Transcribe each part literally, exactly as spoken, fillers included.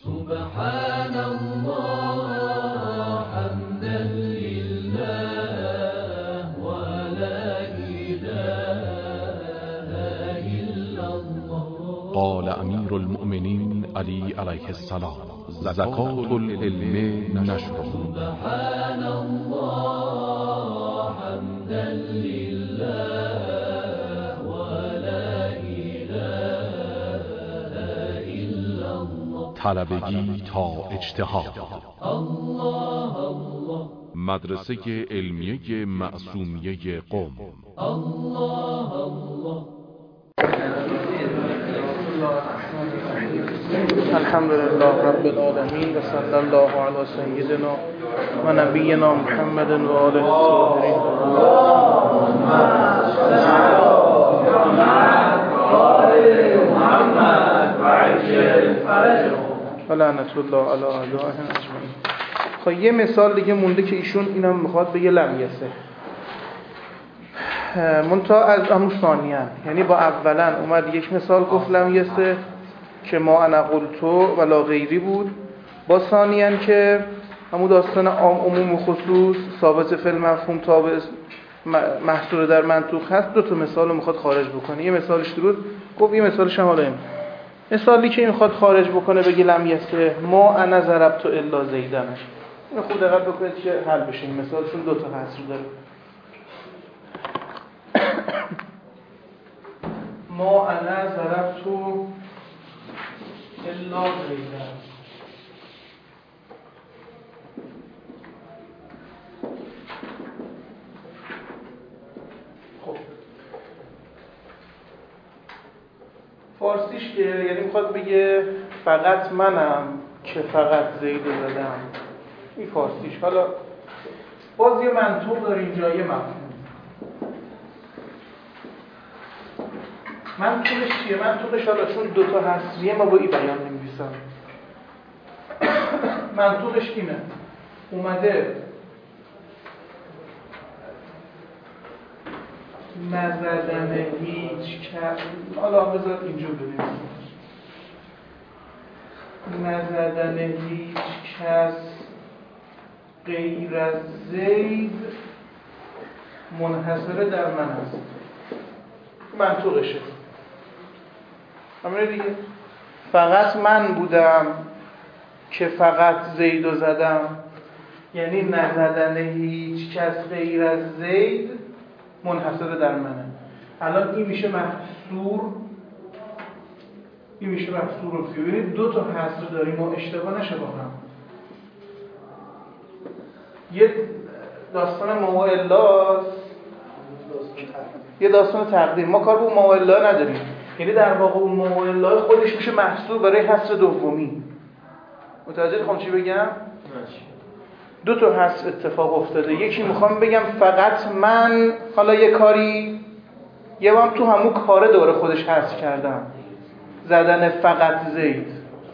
سبحان الله حمدا لله ولا إله إلا الله. قال امیر المؤمنین علی علیه السلام: زکات العلم نشره. سبحان الله حمدا لله ولا إله إلا الله. طلبگی تا اجتهاد. الله الله. مدرسه علمیه معصومیه قم. الله الله. الحمد لله رب العالمين وصلى الله على سيدنا ونبينا محمد وآله الطاهرين. اللهم صل على محمد وعجل فرجهم ولعنة الله على أعدائهم أجمعين. خب یه مثال دیگه مونده که ایشون اینم میخواد بگه لم یسه منتها از همون ثانیان، یعنی با اولا اومد یک مثال گفت لم یسه که ما انا قلتو ولا غیری بود، با ثانیان که همون داستان عام عموم و خصوص ثابت فعل مفهوم تابع محصور در منطوق هست. دو تا مثال رو میخواد خارج بکنه. یه مثالش درست گفت، یه مثالش هم حالا این مثالی که میخواد خارج بکنه بگی لم یسه ما انا ضربت الا زیدن. این خود دقت بکنید که حل بشه. این مثالشون دو تا حصر داره. ما انا ضربت الا زیدن. خب فارسیش که یعنی میخواد بگه فقط منم که فقط زیدو زدم. این فارسیش. حالا باز یه منطوق داره اینجا، یه مفهوم. منطوقش چیه؟ منطوقش حالا چون دوتا حصریه ما با این بیان نمی‌نویسم. منطوقش اینه، اومده نزدن هیچ کس، حالا بذار اینجا بنویسم، نزدن هیچ کس غیر از زید منحصره در من است. منطوقشه همینه دیگه. فقط من بودم که فقط زیدو زدم، یعنی نزدن هیچ کس غیر از زید منحصره در منه. الان این میشه محصور، این میشه محصور و فی. ببینید دو تا حصر داریم و اشتباه نشه با هم. یه داستان ما و الاست، یه داستان تقدیر. ما کار به ما و الا نداریم، یعنی در واقع اون ما و الا خودش میشه محصور برای حصر دومی. متوجه میخوام چی بگم؟ دو تا حصر اتفاق افتاده. یکی میخوام بگم فقط من، حالا یه کاری یه بام تو همون کار دوره خودش حصر کردم، زدن فقط زید.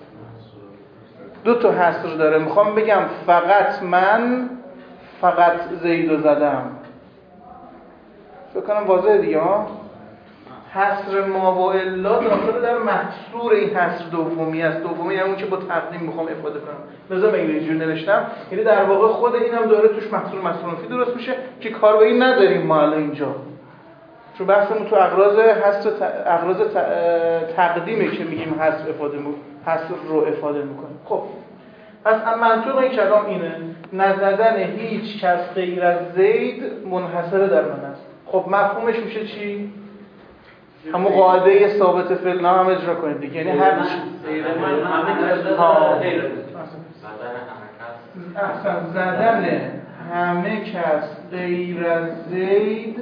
دو تا حصر داره. میخوام بگم فقط من فقط زیدو زدم. فکر کنم واضحه دیگه ها. حصر ما و الا داخل در محصور این حصر دومی است. دومی همون که با تقدیم میخوام افاده کنم. لازم این اینجوری نوشتم، یعنی در واقع خود اینم داره توش محصور مصرفی درست میشه که کار به این نداریم ما الان اینجا. چون بحثمون تو اغراض حصر اغراض تقدیمه که میگیم حصر افاده مو حصر رو افاده میکنه. خب پس منطوق این کلام اینه، نزدن هیچ کس غیر از زید منحصره در من است. خب مفهومش میشه چی؟ همون قاعده ثابت فعل نام هم اجرا کنید دیگه، یعنی هر احسن زدن همه کس غیر از زید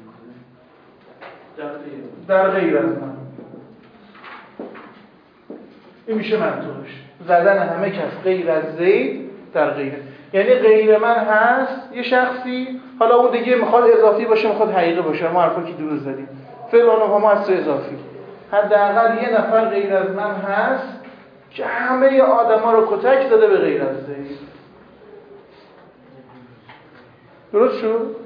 در غیر از من. این میشه منطوقش، زدن همه کس غیر از زید در غیره. یعنی غیر من هست یه شخصی، حالا اون دیگه میخواد اضافی باشه میخواد حقیقی باشه، ما حرفا که درست زدیم فعل اون هم هست اضافی. حداقل یه نفر غیر از من هست که همه آدما رو کتک داده به غیر از زید. درست شد؟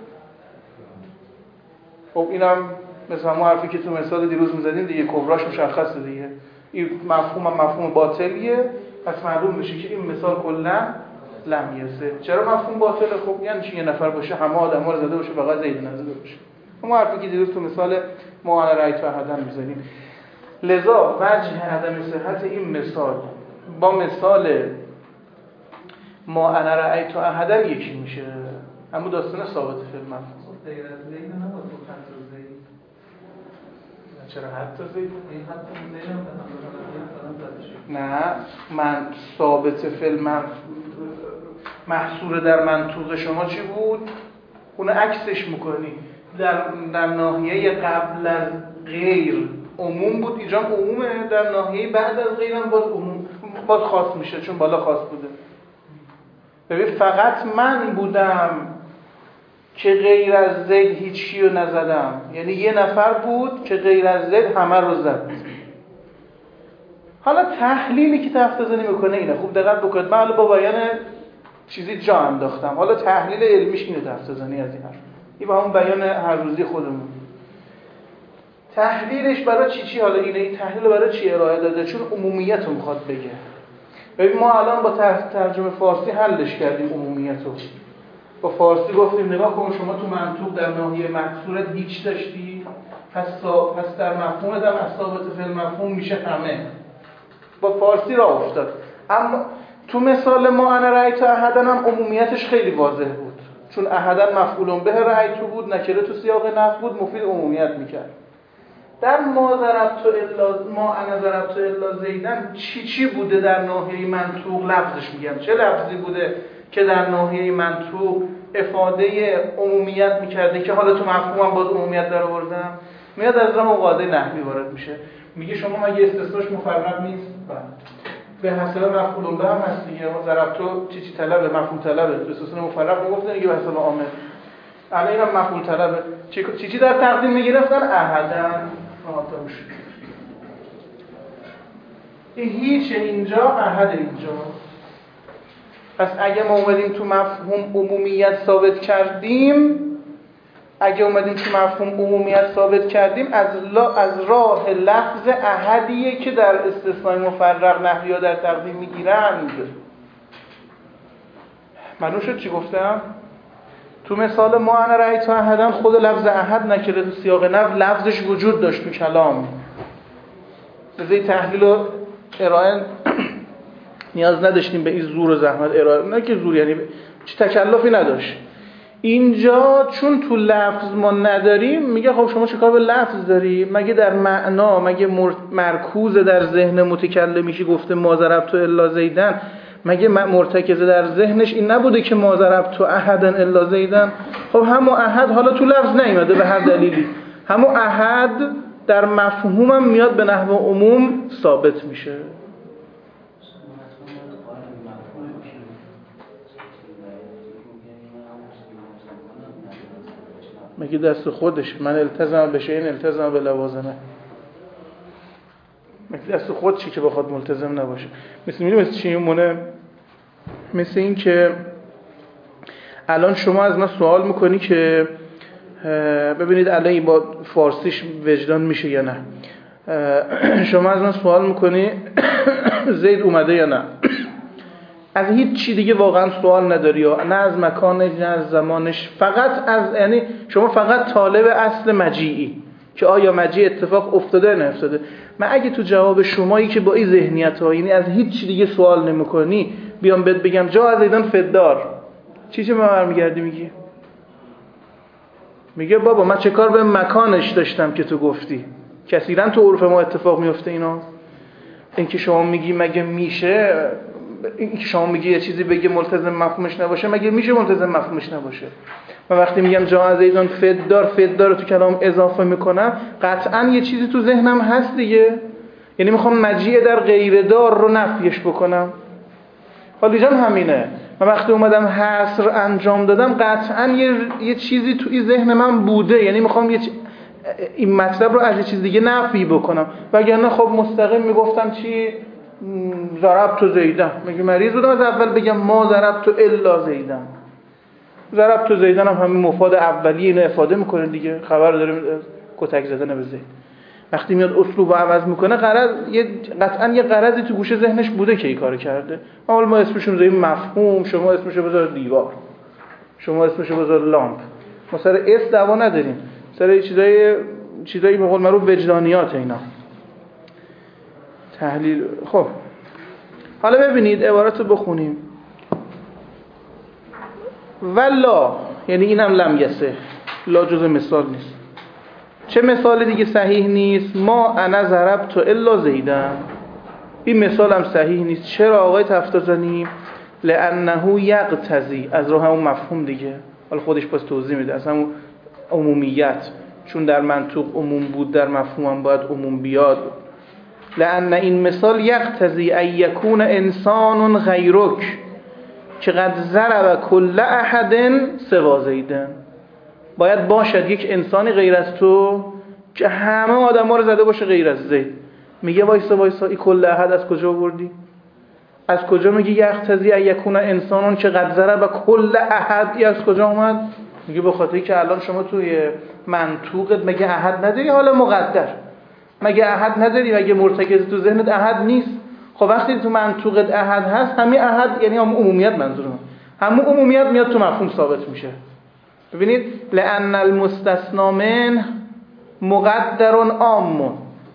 خب اینم مثلا ما حرفی که تو مثال دیروز میزدیم دیگه، کبراش مشخصه دیگه. این مفهوم هم مفهوم باطلیه، پس معلوم میشه که این مثال کلا لم یزد. چرا مفهوم باطله؟ خب یعنی چی یه نفر باشه همه آدما رو زده باشه فقط زید نزده باشه. ما حرفی که دیروز تو مثال ما انا رأیت احدا میزنیم. لذا وجه عدم صحت این مثال با مثال ما انا رأیت احدا یکی میشه، اما داستان ثابت فی المفهوم. غیر از زید نبود حتی زید. چرا حتی زید؟ حتی زید هم نه من ثابت فی المفهوم محصور در منطوق شما چی بود؟ اون عکسش میکنی در در ناحیه قبل از غیر عموم بود، اینجا عمومه، در ناحیه بعد از غیر هم باز عموم باز خاص میشه چون بالا خاص بوده. ببین فقط من بودم که غیر از زید هیچ رو نزدم، یعنی یه نفر بود که غیر از زید همه رو زد. حالا تحلیلی که تفتزنی میکنه اینه، خوب دقت بکنید، من حالا با بیان چیزی جا انداختم، حالا تحلیل علمیش اینه تفتزنی از این حرف، این با همون بیان هر روزی خودمون. تحلیلش برای چی چی حالا اینه، این تحلیل برای چی ارائه داده؟ چون عمومیت رو میخواد بگه. ببین ما الان با ترجمه فارسی حلش کردیم عمومیت رو، با فارسی گفتیم نگاه کن شما تو منطوق در ناحیه مکسورت هیچ داشتی، پس پس در مفهوم در ثابت فی المفهوم میشه همه. با فارسی راه افتاد. اما تو مثال ما انا رأیت احدا هم عمومیتش خیلی واضح بود، چون احدا مفعول به رأیت بود، نکره تو سیاق نفی بود، مفید عمومیت میکرد. در ما ضربت الا ما انا ضربت الا زیدن چی چی بوده در ناحیه منطوق؟ لفظش میگم چه لفظی بوده که در ناحیه منطوق افاده عمومیت میکرده که حالا تو مفهومم باز عمومیت در آوردم؟ میاد از راه قاعده نحوی وارد میشه، میگه شما مگه استثناش مفرق نیست؟ بله. به حسب مفعول به هم هست دیگه، ما ضربتو چی چی طلبه، مفعول طلبه، استثنا مفرق میگفتن دیگه به حسب عامل. الان اینم مفعول طلبه، چی چی چی در تقدیم میگرفتن؟ احدن. این هیچ اینجا، احد اینجا. پس اگه ما اومدیم تو مفهوم عمومیت ثابت کردیم اگه اومدیم تو مفهوم عمومیت ثابت کردیم از, از راه لفظ احدیه که در استثنای مفرق نحوی ها در تقدیم میگیرند. معلوم شد چی گفتم؟ تو مثال ما انا رأیت احدا خود لفظ احد نکره تو سیاق نفی لفظش وجود داشت تو کلام. لذا تحلیل و ارائه نیاز نداشتیم به این زور و زحمت ارائه، نه که زور یعنی چه تکلفی نداشت. اینجا چون تو لفظ ما نداریم میگه خب شما چیکار به لفظ داری؟ مگه در معنا مگه مرکوز در ذهن متکلمیشی گفته ما ضربت الا زیدن، مگه مرتکز در ذهنش این نبوده که ما ضربت احدا الا زیدن؟ خب همون احد حالا تو لفظ نیومده به هر دلیلی، همون احد در مفهومم میاد به نحو عموم ثابت میشه. مگه دست خودش من التزم بشه این التزم به لوازمه، مگه دست خود چی که بخواد ملتزم نباشه؟ مثل میدونی مثل چی مونه؟ مثل این که الان شما از من سوال میکنی که ببینید الان این با فارسیش وجدان میشه یا نه، شما از من سوال میکنی زید اومده یا نه، از هیچ چی دیگه واقعا سوال نداری، نه از مکانش نه از زمانش، فقط از یعنی شما فقط طالب اصل مجیئی که آیا مجیع اتفاق افتاده نه افتاده. من اگه تو جواب شمایی که با این ذهنیت ها یعنی از هیچ چی دیگه سوال نمی‌کنی بیام بهت بگم جا از ایدان فدار، چی چه من برمیگردی میگی؟ میگه بابا من چه کار به مکانش داشتم که تو گفتی؟ کثیرا تو عرف ما اتفاق میفته اینا. اینکه شما میگی مگه میشه، اینکه شما میگی یه چیزی بگه ملتزم مفهومش نباشه، مگه میشه ملتزم مفهومش نباشه؟ من وقتی میگم جا از ایدان فدار فدار رو تو کلام اضافه میکنم قطعا یه چیزی تو ذهنم هست دیگه، یعنی میخوام مجیع در غیر دار رو نفیش بکنم. حالی جان همینه، من وقتی اومدم حصر انجام دادم قطعا یه, یه چیزی توی ذهن من بوده، یعنی میخوام یه چ... این مطلب رو از یه چیز دیگه نفی بکنم، وگرنه خب مستقیم میگفتم چی ضربت زیدن، میگه مریض بودم از اول بگم ما ضربت الا زیدن، ضربت زیدن هم همین مفاد اولیه اینو افاده میکنه دیگه، خبر داریم کتک زدن به زید. وقتی میاد اسلوب عوض میکنه غرض یه قطعا یه غرضی تو گوشه ذهنش بوده که این کارو کرده. حالا ما اسمشون بذاریم مفهوم، شما اسمشو بذار دیوار، شما اسمشو بذار لامپ. ما سر اس دعوا نداریم، سر چیزای چیزایی به قول معروف وجدانیات اینا تحلیل. خب حالا ببینید عبارت رو بخونیم. ولا یعنی اینم لم یسه، لا جز مثال نیست. چه مثال دیگه صحیح نیست؟ ما انا ضربت الا زیدن، این مثال هم صحیح نیست. چرا آقای تفتازنی؟ لانه یقتضی، از راه همون مفهوم دیگه، حالا خودش پس توضیح میده، از همون عمومیت، چون در منطوق عموم بود در مفهوم هم باید عموم بیاد. لان این مثال یقتضی ان یکون انسان غیرک که قد ضرب کل احد سوا زیدن، باید باشد یک انسانی غیر از تو که همه آدم ها رو زده باشه غیر از زید. میگه وایسا وایسا این کل احد از کجا بردی؟ از کجا میگه یقتضی ان یکون انسانون که قد ضرب کل احد؟ ای از کجا اومد؟ میگه به خاطری که الان شما توی منطوقت مگه احد نداری؟ حالا مقدر مگه احد نداری؟ مگه مرتکز تو ذهنت احد نیست؟ خب وقتی تو منطوقت احد هست، همین احد یعنی هم عمومیت، منظورم همون عمومیت میاد تو مفهوم ثابت میشه. ببینید لأن المستثنى من مقدر عام،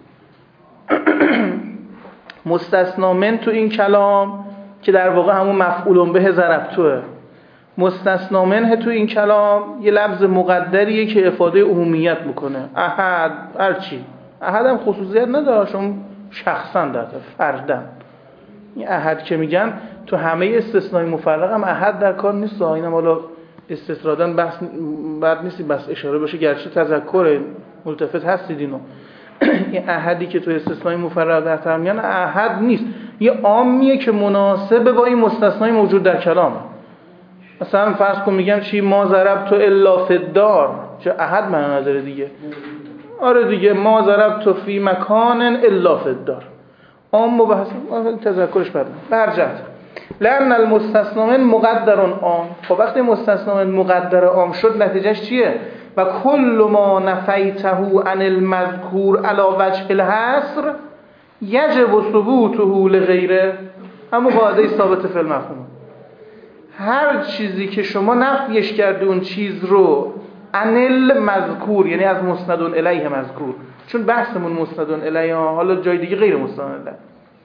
مستثنى من تو این کلام که در واقع همون مفعول به ضربتوه، مستثنى منه تو این کلام یه لفظ مقدریه که افاده عمومیت میکنه. احد هرچی، احد هم خصوصیت نداره، شما شخصا در فردن. این احد که میگن تو همه استثنای مفرق هم احد در کار نیست. اینم حالا استثرادن بحث بعد نیستی، بس اشاره باشه، گرچه تذکر ملتفت هستید اینو. این احدی که تو استثنای مفرق در تر میان احد نیست، یه عامیه که مناسبه با این مستثنای موجود در کلامه. مثلا فرض کن میگم چی؟ ما ضربت الا فی الدار، چه احد معنا نداره دیگه. آره دیگه، ما ضربت فی مکان الا فی الدار، عام مبحث تذکرش بده برجت. لأن المستثنى من مقدر عام. خب وقتی مستثنى من مقدر عام شد نتیجهش چیه؟ و کل ما نفیته عن المذکور علی وجه الحصر یجب ثبوته لغیره. همون قاعده ثابت فی المفهوم، هر چیزی که شما نفیش کردی اون چیز رو عن المذکور، یعنی از مسند الیه مذکور، چون بحثمون مسند الیه، حالا جای دیگه غیر مسند الیه،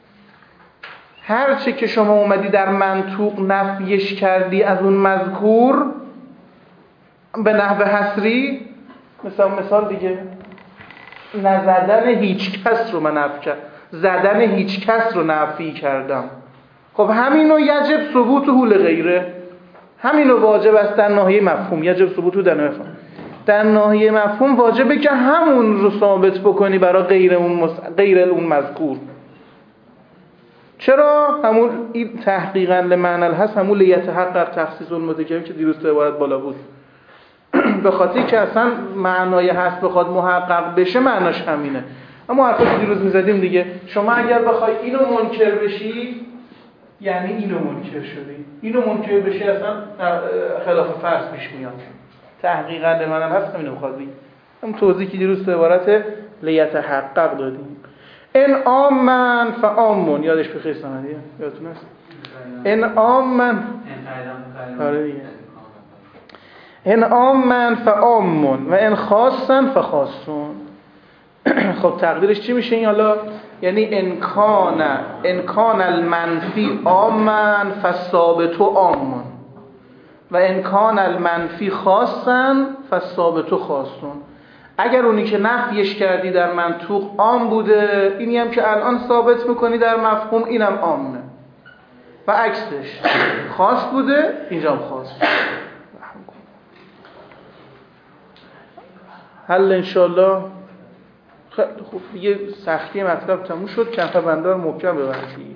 هر چی که شما اومدی در منطوق نفیش کردی از اون مذکور به نحو حصری، مثلا مثال دیگه، نزدن هیچ کس رو من نفی کردم، زدن هیچ کس رو نفی کردم. خب همینو یجب ثبوته لغیره، همینو واجب است در ناحیه مفهوم، یجب ثبوته در ناحیه مفهوم. در ناحیه مفهوم واجبه که همون رو ثابت بکنی برای غیر اون مس... غیر اون مذکور. چرا؟ همون این تحقیقا لمعنی هست، همون لیتحقق تخصیص المتکلم که دیروز تو عبارت بالا بود. به خاطر که اصلا معنای هست بخواد محقق بشه معناش همینه. اما حرفا که دیروز میزدیم دیگه، شما اگر بخوای اینو منکر بشی یعنی اینو منکر شدی، اینو منکر بشی اصلا خلاف فرض پیش میاد. تحقیقا لمعنی هست همینو میخواد بگه. هم توضیحی که دیروز تو عبارت لیتحقق دادیم. ان آمن فآمن، یادش بخیر سندیه یادتون هست؟ ان آمن آره دیگه، ان آمن فآمن و ان خاصن فخاصون. خب تقدیرش چی میشه این حالا؟ یعنی انکان انکان المنفی آمن فثابت آمن و انکان المنفی خاصن فثابت خاصون. اگر اونی که نفیش کردی در منطوق عام بوده، اینی هم که الان ثابت میکنی در مفهوم اینم عامه، و عکسش خاص بوده اینجا هم خاص. حل انشالله. خب دیگه سختی مطلب تموم شد، کفه بنده رو محکم ببندید.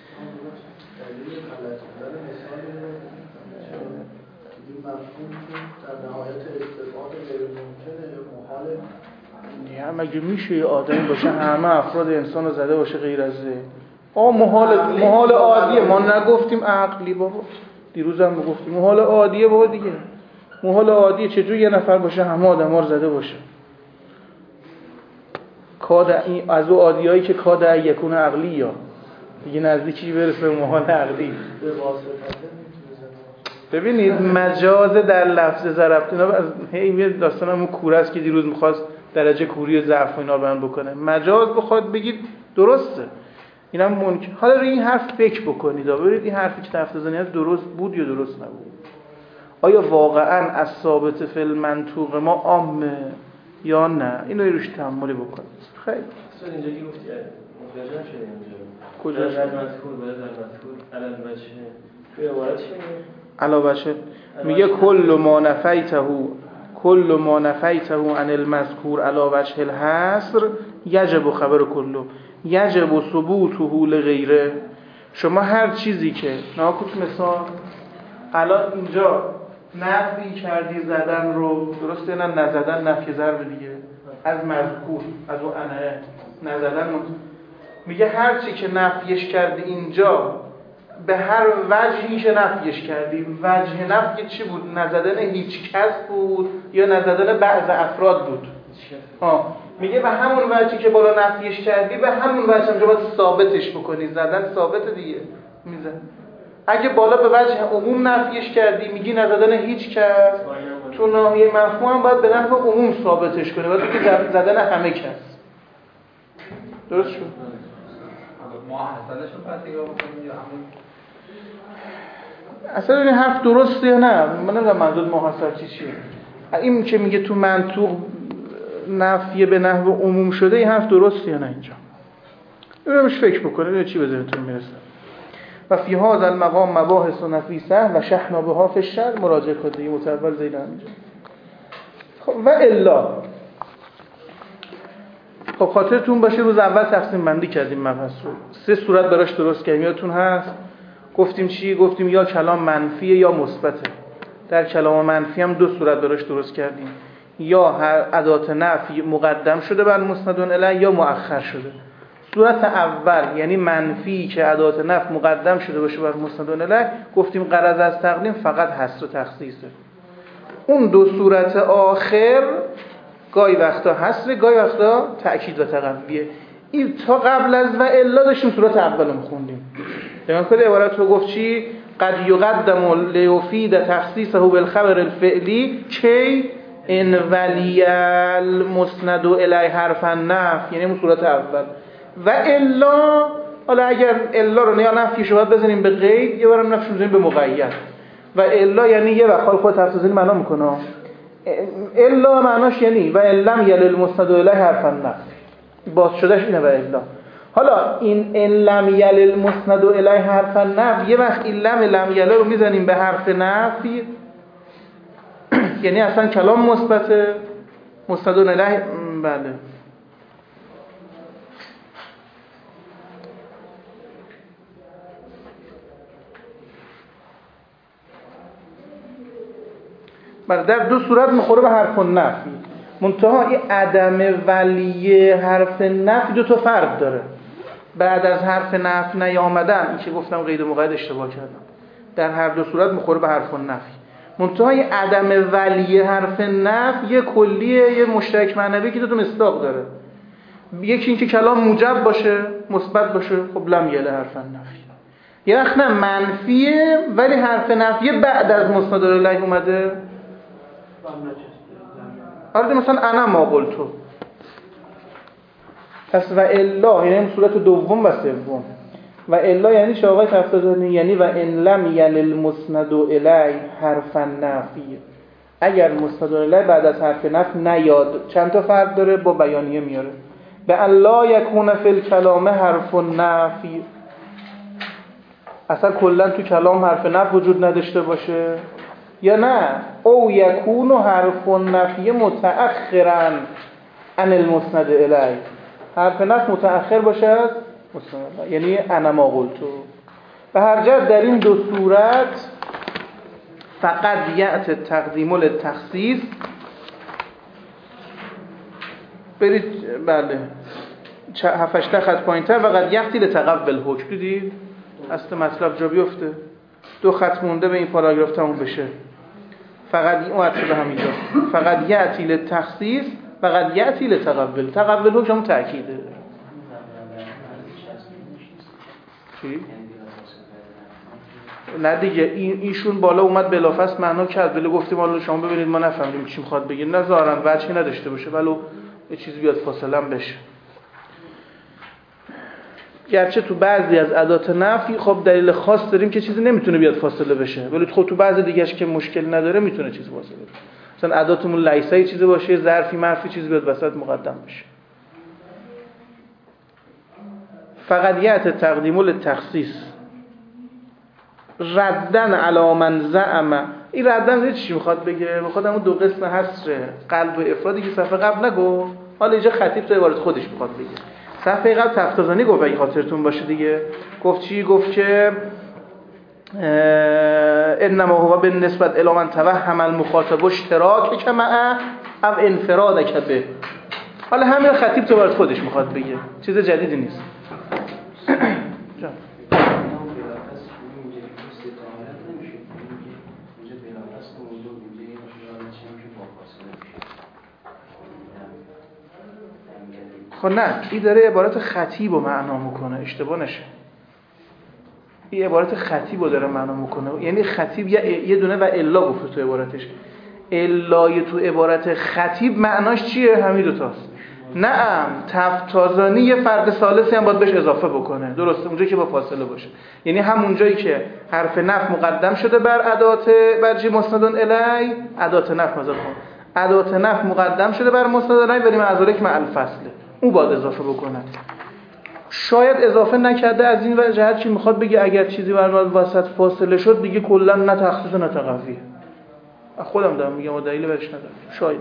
نه مگه میشه یه آدمی باشه همه افراد انسان رو زده باشه غیر از ذهن؟ آه محال محال عادیه، ما نگفتیم عقلی بابا، دیروز هم گفتیم محال عادیه بابا دیگه. محال عادیه چجور یه نفر باشه همه آدم ها رو زده باشه؟ کاد این از او عادیایی که کاد یکون عقلی یا دیگه نزدیکی برسه به محال عقلی. ببینید مجاز در لفظ ضربت اینا از هی داستان همون کوره است که دیروز می‌خواست درجه کوری و ضعف اینا بیان بکنه. مجاز بخواد بگید درسته، اینم ممکن. حالا روی این حرف فکر بکنید، ببینید این حرفی که طرف زنی است درست بود یا درست نبود. آیا واقعاً از ثابت فی المنطوق ما عامه یا نه؟ اینو روش تأمل بکنید. خیلی اصلا اینجا که گفتی متوجه نشدم اینجا کجا در مذکور و در مذکور علل وجه توی عبارت چی میگه؟ علاوه میگه کل ما نفیته کل ما نفیته عن المذکور علی وجه الحصر یجب خبر کلو یجب ثبوته لغیره. شما هر چیزی که ناکوت مثال الان اینجا نفی کردی زدن رو، درسته؟ نه نزدن نفی ضرب دیگه از مذکور از اون انه نزدن رو. میگه هر چی که نفیش کردی اینجا به هر وجهی که نفیش کردی، وجه نفی چی بود؟ نزدن هیچ کس بود یا نزدن بعض افراد بود؟ آه. میگه به همون وجهی که بالا نفیش کردی به همون وجه هم باید ثابتش بکنی. زدن ثابت دیگه میزن. اگه بالا به وجه عموم نفیش کردی میگی نزدن هیچ کس، تو ناحیه مفهوم هم باید به نحو عموم ثابتش کنی، باید که زدن همه کس. درست شد؟ ما حسنشون پتیگاه بکنیم یا همون اصلا این حرف درسته یا نه؟ من نمیدونم منظور محاصر چی چیه. این که میگه تو منطوق نفی به نحو عموم شده این حرف درسته یا نه اینجا؟ اینو روش فکر بکنید ببینید چی به ذهنتون میرسه. و فی هذا المقام مباحث نفیسه و شحنا بها فی الشرع مراجعه کنید. متأول زینا اینجا. خب و الا خب خاطرتون باشه روز اول تقسیم بندی کردیم مبحث رو. سه صورت براش درست کردیم، یادتون هست؟ گفتیم چی؟ گفتیم یا کلام منفیه یا مثبته. در کلام منفی هم دو صورت براش درست کردیم، یا هر ادات نفی مقدم شده بر مسند الیه یا مؤخر شده. صورت اول یعنی منفی که ادات نفی مقدم شده باشه بر مسند الیه، گفتیم غرض از تقدیم فقط حصر و تخصیصه. اون دو صورت آخر گاهی وقتا حصر، گاهی وقتا تأکید و تقویه. این تا قبل از و الا داشتیم صورت اول رو می‌خوندیم. نگاه کنید عبارت رو گفت چی؟ قد یقدم لیفید تخصیصه بالخبر الفعلی کی ان ولی المسند الی حرف النفی، یعنی اون صورت اول. و الا، حالا اگر الا رو یا نفیش رو باید بزنیم به قید، یه بارم نفیش رو بزنیم به مقید. و الا یعنی یه وقت حال خود تفسیری معنا میکنه. الا معناش یعنی و لم یل المسند الی حرف النفی، باز شدهش اینه و الا. حالا این ان لم یل المسند الی حرف النفی، یه وقت این لم لم یل رو میزنیم به حرف نفی، یعنی اصلا کلام مثبت مسند الی. بله بر در دو صورت میخوره به حرف نفی. منتها این عدم ولی حرف نفی دو تا فرق داره. بعد از حرف نفی نیامدن، این که گفتم قید و مقید اشتباه کردم، در هر دو صورت میخوره به حرف نفی. منتها این عدم ولی حرف نفی یه کلیه، یه مشترک معنوی که دو تا مصداق داره. یکی این که کلام موجب باشه، مثبت باشه، خب لم یل حرف نفی. یه وقت نه منفیه ولی حرف نفی بعد از مسند الیه اومده. آره مثلا انا ما قلتو. پس و الا یعنی صورت دوم و سوم. و الا یعنی چه آقای تفسیری؟ یعنی و ان لم یل المسند الی حرف نفی، اگر مسند الی بعد از حرف نفی نیاد. چند تا فرق داره با بیانیه میاره. به الا یکون فی الکلام حرف نفی، اصلا کلا تو کلام حرف نفی وجود نداشته باشه، یا نه او یکون حرف نفی متأخرا عن المسند الی، حرف نفی متأخر باشد مسند، یعنی انا ما قلتو. به هر جهت در این دو صورت فقط یأت تقدیم للتخصیص. برید بله هفتش خط پایین‌تر، فقط یأتی لتقوی الحکم. دیدید اصل مطلب جا بیفته، دو خط مونده به این پاراگراف تموم بشه. فقط این وقت به همینجا فقط یأتی للتخصیص فقط یأتی لتقبل، تقبل رو شما تأکیده. چی؟ نه دیگه این ایشون بالا اومد بلافاصله معنا کرد، ولی گفتیم حالا شما ببینید ما نفهمیدیم چی میخواد بگه، نذارن وجهی نداشته باشه ولو یه چیزی بیاد فاصله هم بشه. گرچه تو بعضی از ادات نفی خب دلیل خاص داریم که چیزی نمیتونه بیاد فاصله بشه، ولی خب تو بعضی دیگه‌اش که مشکل نداره میتونه چیز فاصله بشه. مثلا اداتمون لیسه چیزی باشه، ظرفی منفی چیزی بیاد وسط مقدم بشه. فقط یأت تقدیم للتخصیص ردن علی من زعم. این ردن چی میخواد بگه؟ میخواد همون دو قسم حصر قلب و افرادی که صفحه قبل نگفت، حالا اینجا خطیب تو عبارت خودش میخواد بگه. صفحه قبل تفتازانی گفت اگه خاطرتون باشه دیگه، گفت چی؟ گفت که انما هو بالنسبت الی من توهم المخاطب اشتراک که معه او انفراد که به. حالا همین خطیب تو عبارت خودش میخواد بگه، چیز جدیدی نیست. خب نه، این داره عبارت خطیب رو معنا میکنه، اشتباه نشه. این عبارت خطیب رو داره معنا میکنه، یعنی خطیب یه دونه و الا گفته تو عبارتش. الای تو عبارت خطیب معناش چیه؟ همین دوتاست. نعم، تفتازانی یه فرد ثالثی هم باید بهش اضافه بکنه، درسته؟ اونجایی که با فاصله باشه، یعنی همون جایی که حرف نفی مقدم شده بر ادات برجی مسندون الی، ادات نفی مذاکره کن، ادات نفی مقدم شده بر مسندون الی بریم ازالک مع الفصل، اون باید اضافه بکنه. شاید اضافه نکرده از این جهت چی میخواد بگه اگر چیزی بر وسط فاصله شد دیگه کلا نه تخصیص نه تقوی. خودم دارم میگم و دلیل برش ندارم. شاید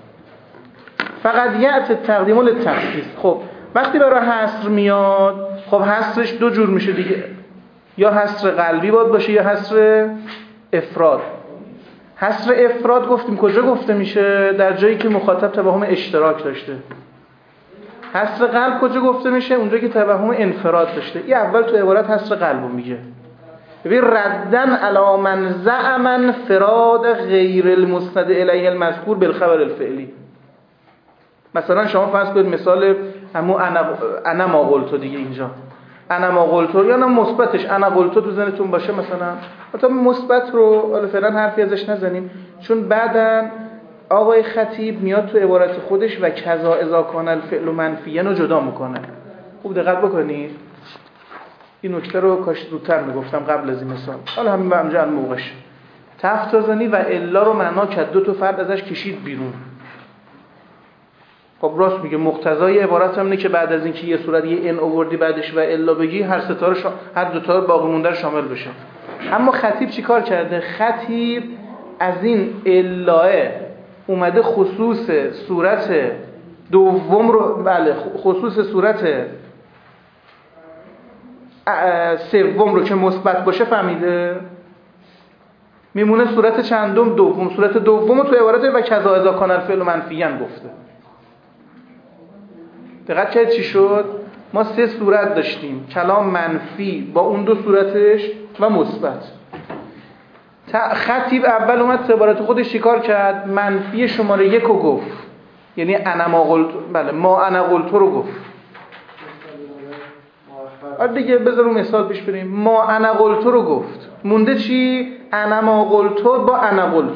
فقط یأت تقدیم للتخصیص. خب وقتی برای حصر میاد، خب حصرش دو جور میشه دیگه، یا حصر قلبی باید باشه یا حصر افراد. حصر افراد گفتیم کجا گفته میشه؟ در جایی که مخاطب توهم اشتراک داشته. حصر قلب کجا گفته میشه؟ اونجایی که توهم انفراد داشته. این اول تو عبارت حصر قلبو میگه. ببین ردن علی من زعم انفراد غیر المسند الیه المذکور بالخبر الفعلی. مثلا شما فرض کنید مثال همون انا انا ما قلتو دیگه، اینجا انا ما قلتو یا نه مثبتش انا قلتو تو ذهنتون باشه، مثلا مثلا مثبت رو حالا فعلا حرفی ازش نزنیم، چون بعداً آقای خطیب میاد تو عبارت خودش و کذا اذا کان الفعل منفیاً رو جدا میکنه. خوب دقت بکنید، این نکته رو کاش زودتر میگفتم قبل از این مثال، حالا همین همینجا موقعش. تفتازانی و الا رو معنا کرد، دو تا فرد ازش کشید بیرون. خب راست میگه، مقتضای عبارت هم اینه که بعد از اینکه یه صورت یه ان آوردی بعدش و الا بگی هر سه تا رو شا... هر دو تا باقی مونده رو شامل بشه. اما خطیب چیکار کرده؟ خطیب از این الاه اومده خصوص صورت دوم رو، بله خصوص صورت سوم رو که مثبت باشه فهمیده، میمونه صورت چندم؟ دوم. صورت دوم رو تو عبارت و کذا اذا کان الفعل منفیاً گفته. دقت کرد چی شد؟ ما سه صورت داشتیم، کلام منفی با اون دو صورتش و مثبت. خطیب اول اومد تو عبارت خودش چیکار کرد؟ منفی شماره یک رو گفت، یعنی انا ما قلت، بله ما انا قلت رو گفت. آره دیگه بذار رو مثال پیش بریم. ما انا قلت رو گفت، مونده چی؟ انا ما قلت با انا قلت.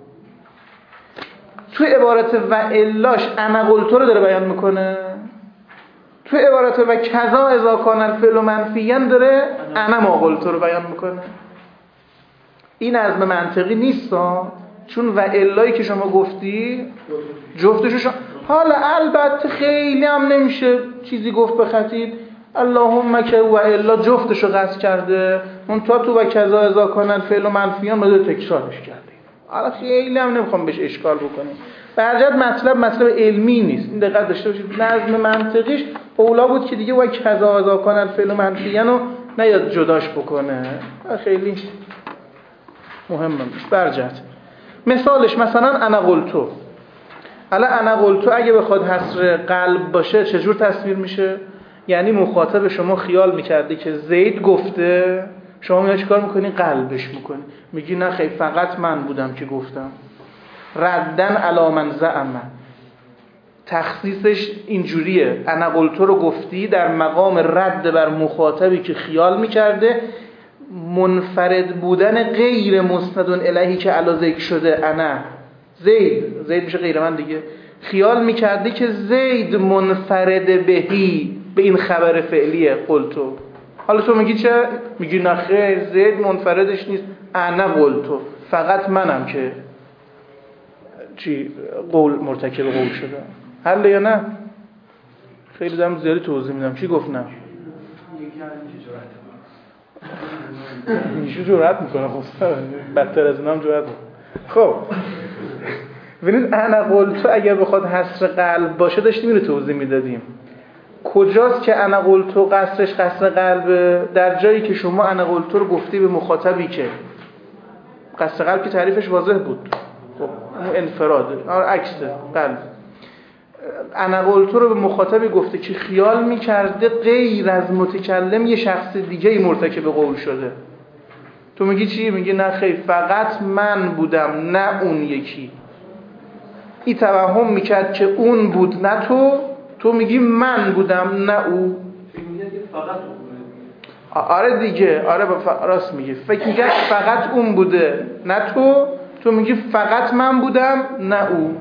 تو عبارت و الاش انا قلت رو داره بیان میکنه، تو عبارت و کذا اذا کان الفعل منفیاً داره انا ما قلت رو بیان میکنه. این نظم منطقی نیست ها، چون و الایی که شما گفتی جفتشو شما... حالا البته خیلی هم نمیشه چیزی گفت به خطیب اللهم که و الا جفتشو قصد کرده، اون تا تو و کذا اذا کان الفعل منفیاً بده تکرارش کرده. حالا خیلی هم نمیخوام بهش اشکال بکنیم، برجت مطلب مطلب علمی نیست، این دقت داشته باشید. نظم منطقیش اولا بود که دیگه و کذا اذا کان الفعل منفیاً رو نیاد جداش بکنه، خیلی مهم نیست. برجت مثالش مثلا انا قلتو. حالا انا قلتو اگه بخواد حصر قلب باشه چجور تصویر میشه؟ یعنی مخاطب شما خیال میکرده که زید گفته، شما میاد چیکار میکنی؟ قلبش میکنی، میگی نه خیلی فقط من بودم که گفتم. ردن علی من زعم. تخصیصش اینجوریه، انا قلتو رو گفتی در مقام رد بر مخاطبی که خیال میکرده منفرد بودن غیر مسند الیهی که علا ذکر شده، انا زید، زید میشه غیر من دیگه، خیال میکرده که زید منفرد بهی به این خبر فعلیه قلتو. حالا تو میگی چه؟ میگی نه خیر، زید منفردش نیست، انا قلتو، فقط منم که چی قول مرتکب قول شده. حل یا نه؟ خیلی دارم زیادی توضیح میدم. چی گفتم؟ میشه جرأت میکنه، خب بدتر از اینم جرأت میکنه. خب ببینید انا قلتو اگر بخواد حصر قلب باشه داشتیم اینو توضیح میدادیم. کجاست که انا قلتو قصرش قصر قلبه؟ در جایی که شما انا قلتو رو گفتی به مخاطبی که قصر قلب که تعریفش واضح بود، خب اون انفراده، عکس قلب. انا قلتو رو به مخاطبی گفته که خیال میکرده غیر از متکلم یه شخص دیگه ای مرتکب قول شده. تو میگی چی؟ میگی نه خیر، فقط من بودم نه اون یکی. این توهم میکرد که اون بود نه تو، تو میگی من بودم نه او. آره دیگه، آره ف... راست میگی، فکر میکرد فقط اون بوده نه تو، تو میگی فقط من بودم نه او.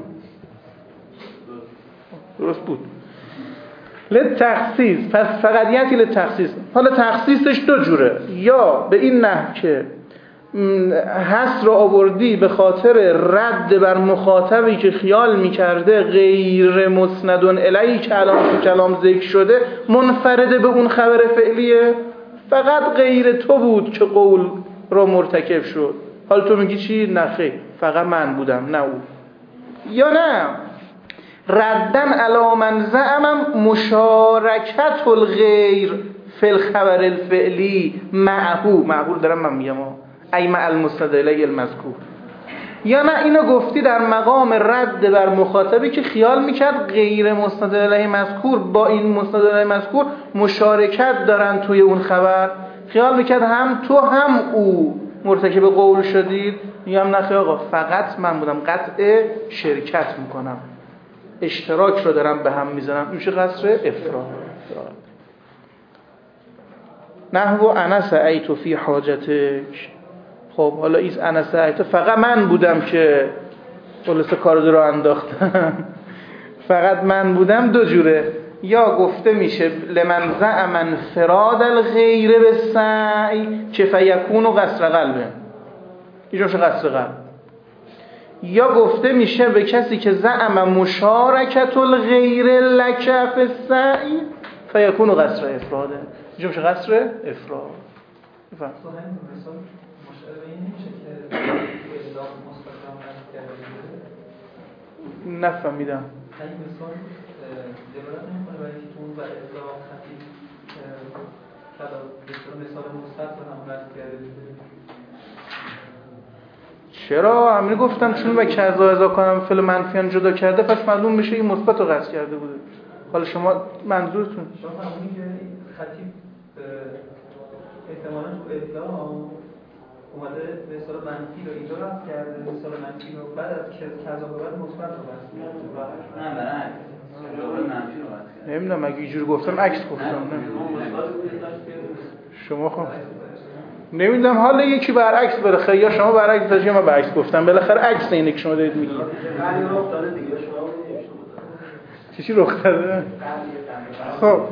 درست بود. لتخصیص، پس فقطیتی لتخصیص. حالا تخصیصش دو جوره، یا به این نحو که حصر رو آوردی به خاطر رد بر مخاطبی که خیال میکرده غیر مسند الیهی که الان تو کلام ذکر شده منفرده به اون خبر فعلیه، فقط غیر تو بود که قول رو مرتکب شد. حالا تو میگی چی؟ نه خیر، فقط من بودم نه او. یا نه ردن علی من زعم مشارکت الغیر فی الخبر الفعلی معهو، معهو دارم من میگم ای مع المسند الیه المذکور. یا نه اینو گفتی در مقام رد بر مخاطبی که خیال میکرد غیر مسند الیه مذکور با این مسند الیه مذکور مشارکت دارن توی اون خبر، خیال میکرد هم تو هم او مرتکب قول شدید. میگم نه خیر آقا، فقط من بودم، قطع شرکت میکنم، اشتراک رو دارم به هم میزنم، میشه قصر افراد. نحو انا سعیت فی حاجتک. خب حالا ایز انا سعیت فقط من بودم که خلاصه کار رو انداختم، فقط من بودم. دو جوره، یا گفته میشه لمن زعم انفراد الغیر بالسعی چه فیکون و قصر قلبه، اینجا میشه قصر قلب. یا گفته میشه به کسی که زعم مشارکت الغیر لک فی السعی فیکون قصر افراده، اینجا میشه قصر افراد. بفهم نفهمیدم. این مثال دلالت نمی‌کنه برای اینکه تو اون و اطلاق خطی مثال مثبت رو هم رد کرده. چرا؟ همین گفتم چون و کذا اذا کنم فعل منفیان جدا کرده پس معلوم میشه این مثبت رو قصد کرده بوده. حالا شما منظورتون؟ شما فهمونی که خطیب احتمالاً تو اطلاق اومده مثال منفی رو اینجا رد کرده، مثال منفی رو بعد از کذا به بعد مثبت رو قصد کرده. نه برعکس، منفی رو قصد کرده. نمیدونم اگه اینجوری گفتم عکس گفتم. نه شما خب نمیدونم، حالا یکی برعکس بره خیلی، یا شما برعکس داشتید یا من برعکس گفتم، بالاخره عکس اینه که شما دارید میگید. علی رخ داده دیگه، شما چی چی رخ داده؟ خب انفراد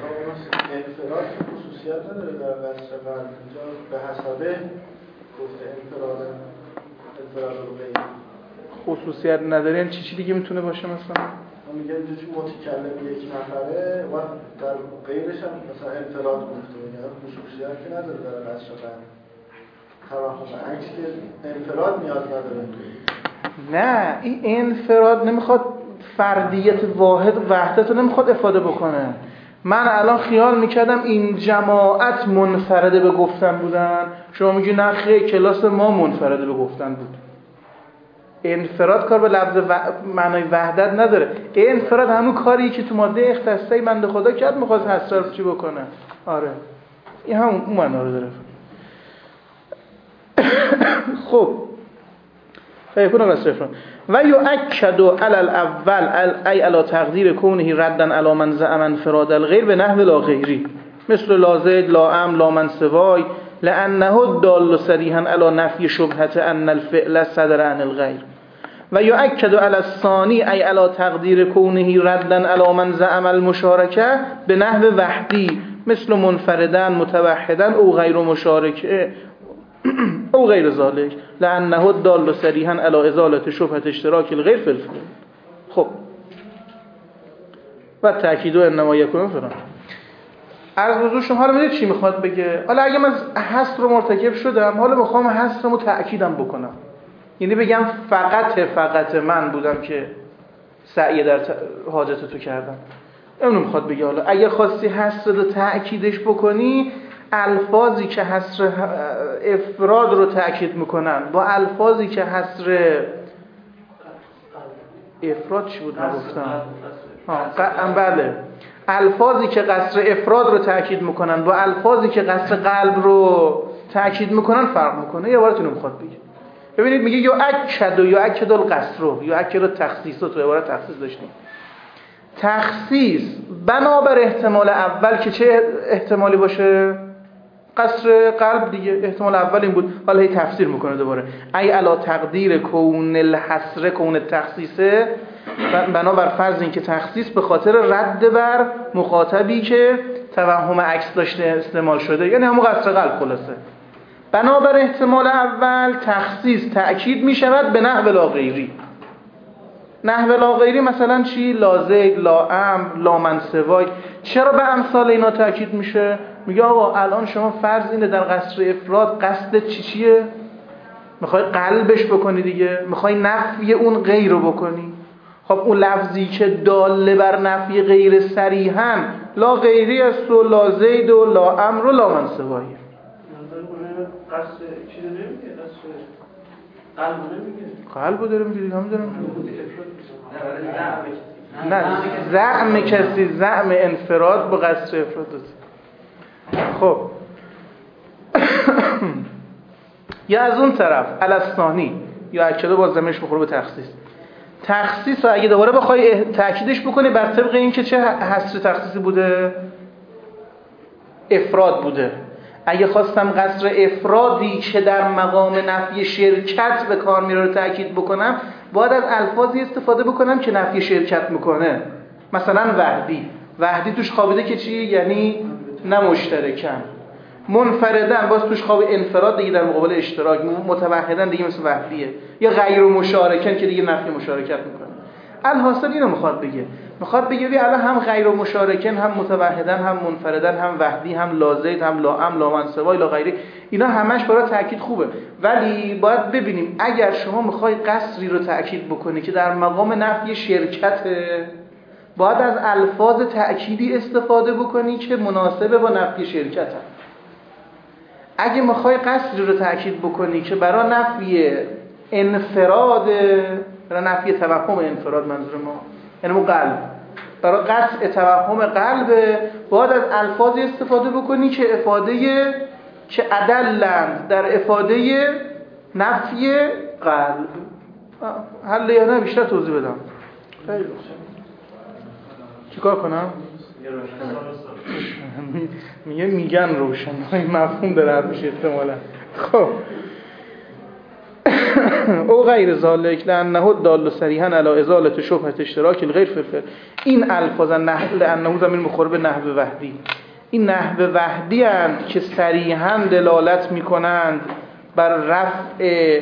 خصوصیت نداره در قصر قلب، اینجا به حسابه گفته انفراد انفراد رو بگید خصوصیت نداره، یعنی چی چی دیگه میتونه باشه؟ مثلا من میگم اینجا متکلم یک نفره و در غیرش هم مثلا انفراد گفته، یعنی خصوصیت که نداره در قصر قلب. توهم عکس که انفراد نیاز نداره. نه این انفراد نمیخواد فردیت واحد وحدت رو نمیخواد افاده بکنه. من الان خیال میکردم این جماعت منفرده به گفتن بودن، شما میگی نه خیلی کلاس ما منفرده به گفتن بود. انفراد کار به لفظ و... معنای وحدت نداره. انفراد همون کاری که تو ماده اختصاصی بنده خدا کرد میخواست حسر چی بکنه. آره این همون اون معنا رو داره. خب فیکون قصر افراد و یؤکد علی الاول ای علی تقدیر کونه ردا علی من زعم انفراد الغیر به نحو لا غیری مثل لا زید لا ام لا من سوای لانه الدال صریحا علی نفی شبهه ان الفعل صدر عن الغیر و یؤکد علی الثانی ای علی تقدیر کونه ردا علی من زعم المشارکه به نحو وحدی مثل منفردن متوحدن او غیر مشارکه او غیر ذالک لانه الدال صریحا علی ازاله شبهه اشتراک الغیر فی الفعل. خب و تاکید انما یکون فلان عرض حضور شما حالا میدید چی میخواد بگه. حالا اگه من حصر رو مرتکب شدم حالا میخوام حصرمو تأکیدم بکنم، یعنی بگم فقط فقط من بودم که سعی در حاجت تو کردم. اونو میخواد بگه. حالا اگه خواستی حصر رو تأکیدش بکنی الفاظی که حصر افراد رو تأکید میکنن با الفاظی که حصر افراد چی بود نگفتم؟ ها بله، الفاظی که قصر افراد رو تأکید میکنن با الفاظی که قصر قلب رو تأکید میکنن فرق میکنه. یه عبارت اینو میخواد بگه. ببینید میگه یا اکد و یا اکد القصر یا اکد التخصیص، تو عبارت تخصیص داشتیم. تخصیص بنابر احتمال اول که چه احتمالی باشه؟ قصر قلب دیگه. احتمال اول این بود، حالا هی تفسیر میکنه دوباره. ای علا تقدیر کون الحصر کون التخصیصه، بنابر فرض این که تخصیص به خاطر رد بر مخاطبی که توهم عکس داشته استعمال شده، یعنی همون قصر قلب خلاصه. بنابر احتمال اول تخصیص تأکید می شود به نحو لا غیری. نحو لا غیری مثلا چی؟ لا زید، لا امر، لا من سوای. چرا به امثال اینا تأکید میشه؟ میگه آقا الان شما فرض اینه در قصر افراد قصد چی چیه؟ میخوای قلبش بکنی دیگه، میخوای نفی اون غیر رو بکنی. خب اون لفظی که داله بر نفی غیر صریحاً لا غیری است و لا زید و لا امر و لا من سوای. قصد چی داره میگه؟ قصد قلبو نمیگه؟ قلبو داره میگه، هم داره میگه. نه زعم کسی، زعم انفراد با قصر افراد داره. خب یا از اون طرف الاسانی یا اکده باز زمینش بخوره به تخصیص. تخصیص رو اگه دوباره بخوای تأکیدش بکنی بر طبق این که چه حصر تخصیصی بوده؟ افراد بوده. اگه خواستم قصر افرادی که در مقام نفی شرکت به کار میره رو تأکید بکنم باید از الفاظی استفاده بکنم که نفی شرکت میکنه. مثلا وحدی. وحدی توش خوابیده که چی؟ یعنی نه مشترکن. منفردن باز توش خواب انفراد دیگه در مقابل اشتراک. متوحدن دیگه مثل وحدیه. یا غیر مشارکن که دیگه نفی مشارکت میکنه. الحاصل اینو میخواد بگه. میخواد بگه بی الان هم غیر مشارکن، هم متوحدن، هم منفردن، هم وحدی، هم لازید، هم لا ام، لا من سوای، لا غیری. اینا همش برای تاکید خوبه، ولی باید ببینیم اگر شما میخوای قصری رو تاکید بکنی که در مقام نفی شرکته، باید از الفاظ تأکیدی استفاده بکنی که مناسبه با نفی شرکت هم. اگه میخوای قصری رو تأکید بکنی که برای نفی انفراد، برای نفی توهم انفراد منظور ما یعنی اون قلب، برای قطع توهم قلب باید از الفاظی استفاده بکنی که افاده که عدلند در افاده نفی قلب. حل یا نه بیشتر توضیح بدم؟ خیلی چیکار کنم؟ میگه میگن روشن، این مفهوم داره حرفش احتمالا. خب او غیر ذالک لانه الدال صریحا علی ازاله شبهه اشتراک الغیر فی الفعل. این الفاظ نحو لانه زمین مخور به نحو وحدی. این نحو وحدی اند که صریحا دلالت میکنند بر رفع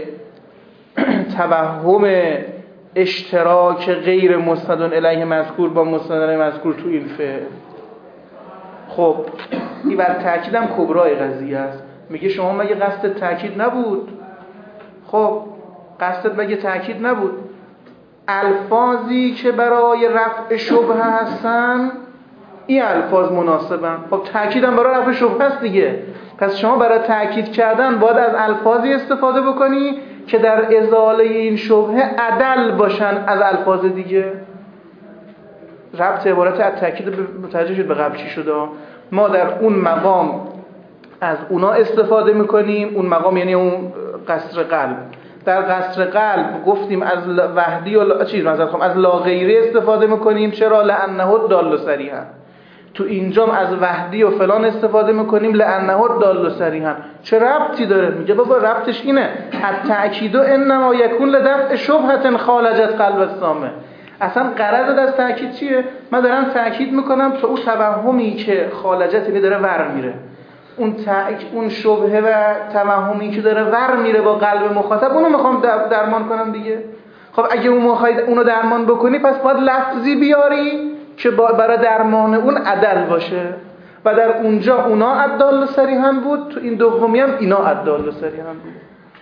توهم اشتراک غیر مستند الیه مذکور با مستند الیه مذکور تو این فعل. خب این بر تأکیدم کبرای قضیه است. میگه شما مگه قصد تأکید نبود؟ خب قصدت مگه تأکید نبود؟ الفاظی که برای رفع شبهه هستن این الفاظ مناسبن. خب تأکیدم برای رفع شبهه است دیگه. پس شما برای تأکید کردن باید از الفاظی استفاده بکنی که در ازاله این شبهه عدل باشن از الفاظ دیگه. ربط عبارت از تأکید متوجه شد به قبل چی شده؟ ما در اون مقام از اونا استفاده میکنیم. اون مقام یعنی اون قصر قلب. در قصر قلب گفتیم از وحدی و چیز مثلا از لا غیری استفاده میکنیم. چرا؟ لانه دال صریحا. تو اینجام از وحدی و فلان استفاده میکنیم لانه دال صریحا. چه ربطی داره؟ میگه بابا ربطش اینه التأکید انما یکون لدفع شبهه خالجت قلب السامع. اصلا غرض از تأکید چیه؟ من دارم تأکید میکنم تا اون توهمی که خالجت اینه داره ور میره، اون تأک... اون شبهه و توهمی که داره ور میره با قلب مخاطب، اونو میخوام درمان کنم دیگه. خب اگه اون میخوای اونو درمان بکنی پس باید لفظی بیاری که برای درمان اون عدل باشه و در اونجا اونا عدال صریحا بود، تو این دومی هم اینا عدال صریحا بود.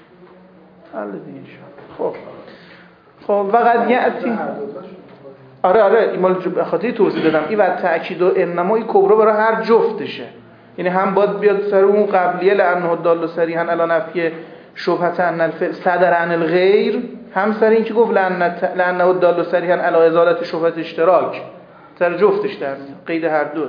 حل دیگه شد. خب خب وقد یأتی آره آره ایمال خاطری توضیح دادم این و تأکید و انما کبرا برای هر جفتشه. یعنی هم باید بیاد سر اون قبلیه لانه دال صریحا علی نفی شبهه ان الفعل صدر عن الغیر، هم سر این که گفت لانه دال صریحا علی ازاله شبهه اشتراک، سر جفتش در میاد، قید هر دو.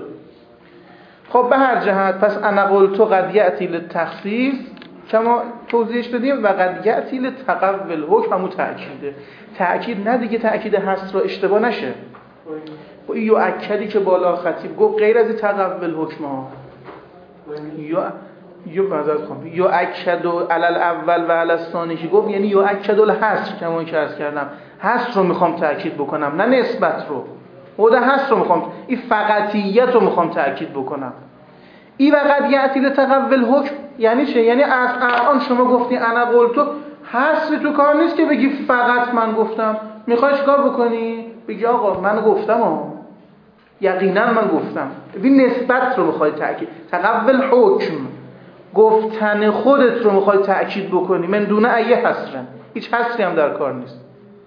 خب به هر جهت پس انا قلت قد یأتی للتخصیص کما توضیحش دادیم و قد یأتی لتقوی الحکم همون تأکیده. تأکید نه دیگه، تأکید هست رو اشتباه نشه. و این یؤکدی که بالا خطیب گفت غیر از تقوی الحکم ها یا یا بذات کنم یؤکد علی الاول و علی الثانی که گفت یعنی یؤکد الحصر کما که عرض کردم، حصر رو میخوام تأکید بکنم نه نسبت رو. خود حصر رو میخوام، این فقطیت رو میخوام تأکید بکنم. این وقد یأتی لتقوی الحکم یعنی چه؟ یعنی از الان شما گفتی انا قلتو، حصر تو کار نیست که بگی فقط من گفتم. میخوای چیکار بکنی؟ بگی آقا من گفتم ها، یقینا من گفتم. ببین نسبت رو میخوای تأکید، تقوی الحکم گفتن خودت رو میخوای تأکید بکنی من دون ایه حصرن، هیچ حصری هم در کار نیست.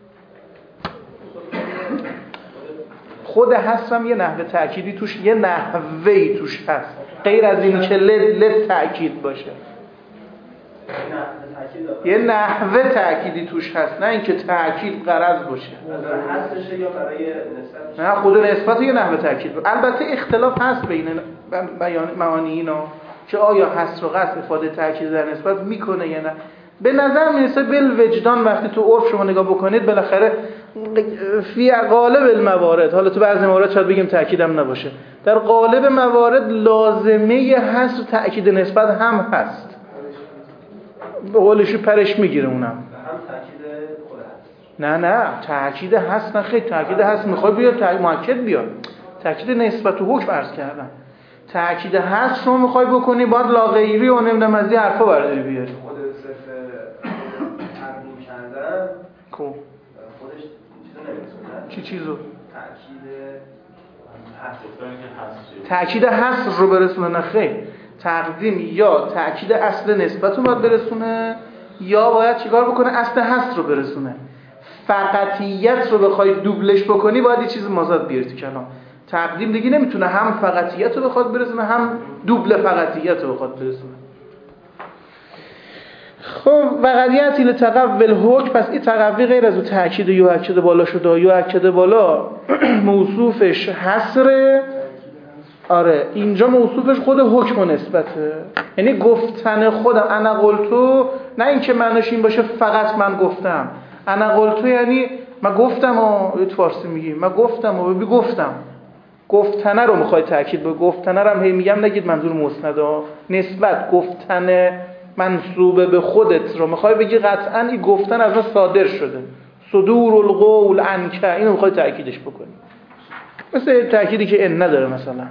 خود حصرم یه نحوه تأکیدی توش، یه نحوهی توش هست غیر از این که لد تأکید باشه. یه نحوه تأکیدی توش هست، نه اینکه تأکید غرض باشه. حسشه یا برای نسبت؟ نه خود نسبت یه نحوه تأکید. البته اختلاف هست بین بیان معانی اینا که آیا حصر و قصد افاده تأکید در نسبت میکنه یا نه. به نظر میرسه بالوجدان وقتی تو عرف شما نگاه بکنید بالاخره فی غالب الموارد، حالا تو بعضی موارد شاید بگیم تأکیدم نباشه، در غالب موارد لازمه حصر تأکید نسبت هم هست. به قولشو پرش میگیره اونم. هم تأکید خود هست. نه نه تأکید هست، نه خیلی تأکید هست میخواد بیاد تأکید مؤکد بیاد. تأکید نسبت و حکم عرض کردم. تأکید هست شما میخوای بکنی باید لا غیری و نمیدونم از این حرفا برداری بیاری. خود صرف ترمیم کردن خب خودش چیزو نمی‌رسونه. چی چیزو؟ تأکید هست. تأکید هست رو برسونه. نه خیر، تقدیم یا تأکید اصل نسبت رو باید برسونه یا باید چیکار بکنه؟ اصل هست رو برسونه. فقطیت رو بخوای دوبلش بکنی باید یه چیز مازاد بیاری تو کلام. تقدیم دیگه نمیتونه هم فقطیت رو بخواد برسونه هم دوبل فقطیت رو بخواد برسونه. خب وقدیتی لتقوی الحکم، پس این تقوی غیر از اون تأکید و یؤکد بالا شده. یؤکد بالا موصوفش حصره. آره اینجا موصوفش خود حکم و نسبته، یعنی گفتن خودم. انا قلتو نه اینکه معناش این باشه فقط من گفتم. انا قلتو یعنی من گفتم و تو فارسی میگیم من گفتم و ببی گفتم. گفتنه رو میخوای تأکید به گفتنه رو هم هی میگم نگید منظور مسنده. نسبت گفتن منسوبه به خودت رو میخوای بگی قطعا این گفتن از ما صادر شده. صدور القول عنک، اینو میخوای تأکیدش بکنی. مثل تأکیدی که ان نداره مثلا.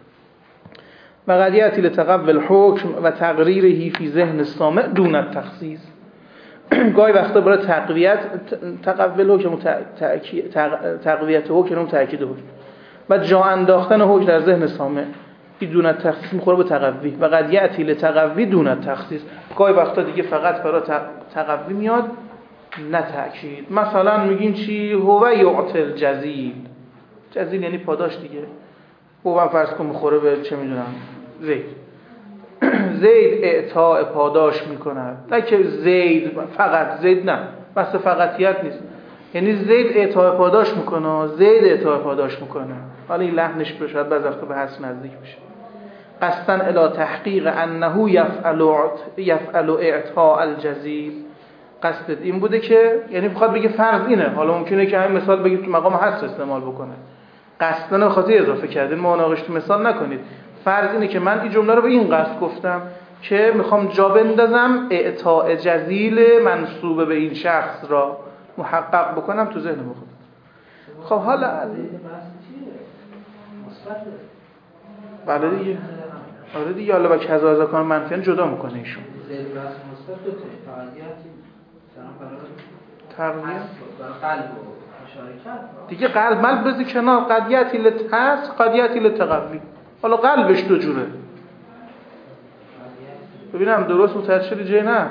وقدیتی لتقوی الحکم و تقریره فی ذهن السامع دون التخصیص. گاهی وقتا برای تقویت تقوی الحکم تقویت حکم و تأکید حکم و جا انداختن حکم در ذهن سامع این دون التخصیص میخوره به تقوی. و قد یأتی لتقوی دون التخصیص. گاهی وقتا دیگه فقط برای تقوی میاد نه تأکید. مثلا میگین چی؟ هو یعطی الجزیل. جزیل یعنی پاداش دیگه. هو فرض کن میخوره به چه میدونم زید. زید اعطاء پاداش میکند. نه که زید فقط زید، نه بس فقطیت نیست. یعنی زید اعطاء پاداش میکنه، زید اعطاء پاداش میکنه. حالا این لحنش بشه بعضی وقتا به حس نزدیک بشه. قصداً الی تحقیق انه یفعل یفعل اعطاء الجزیل. قصدت این بوده که یعنی بخواد بگه فرض اینه، حالا ممکنه که همین مثال بگید تو مقام حصر استعمال بکنه، قصدن به خاطر اضافه کردین مناقشه تو مثال نکنید. فرض اینه که من این جمله رو به این قصد گفتم که میخوام جا بندازم اعطاء جزیل منسوب به این شخص را محقق بکنم تو ذهن خودم. خب حالا بله دیگه، آره دیگه، حالا با کذا از کار منفی جدا میکنه ایشون. تقویت دیگه قلب ملب بذی کنار، قضیتی لتحس قضیتی لتقوی. حالا قلبش دو جوره، ببینم درست متوجه شدی جای نه.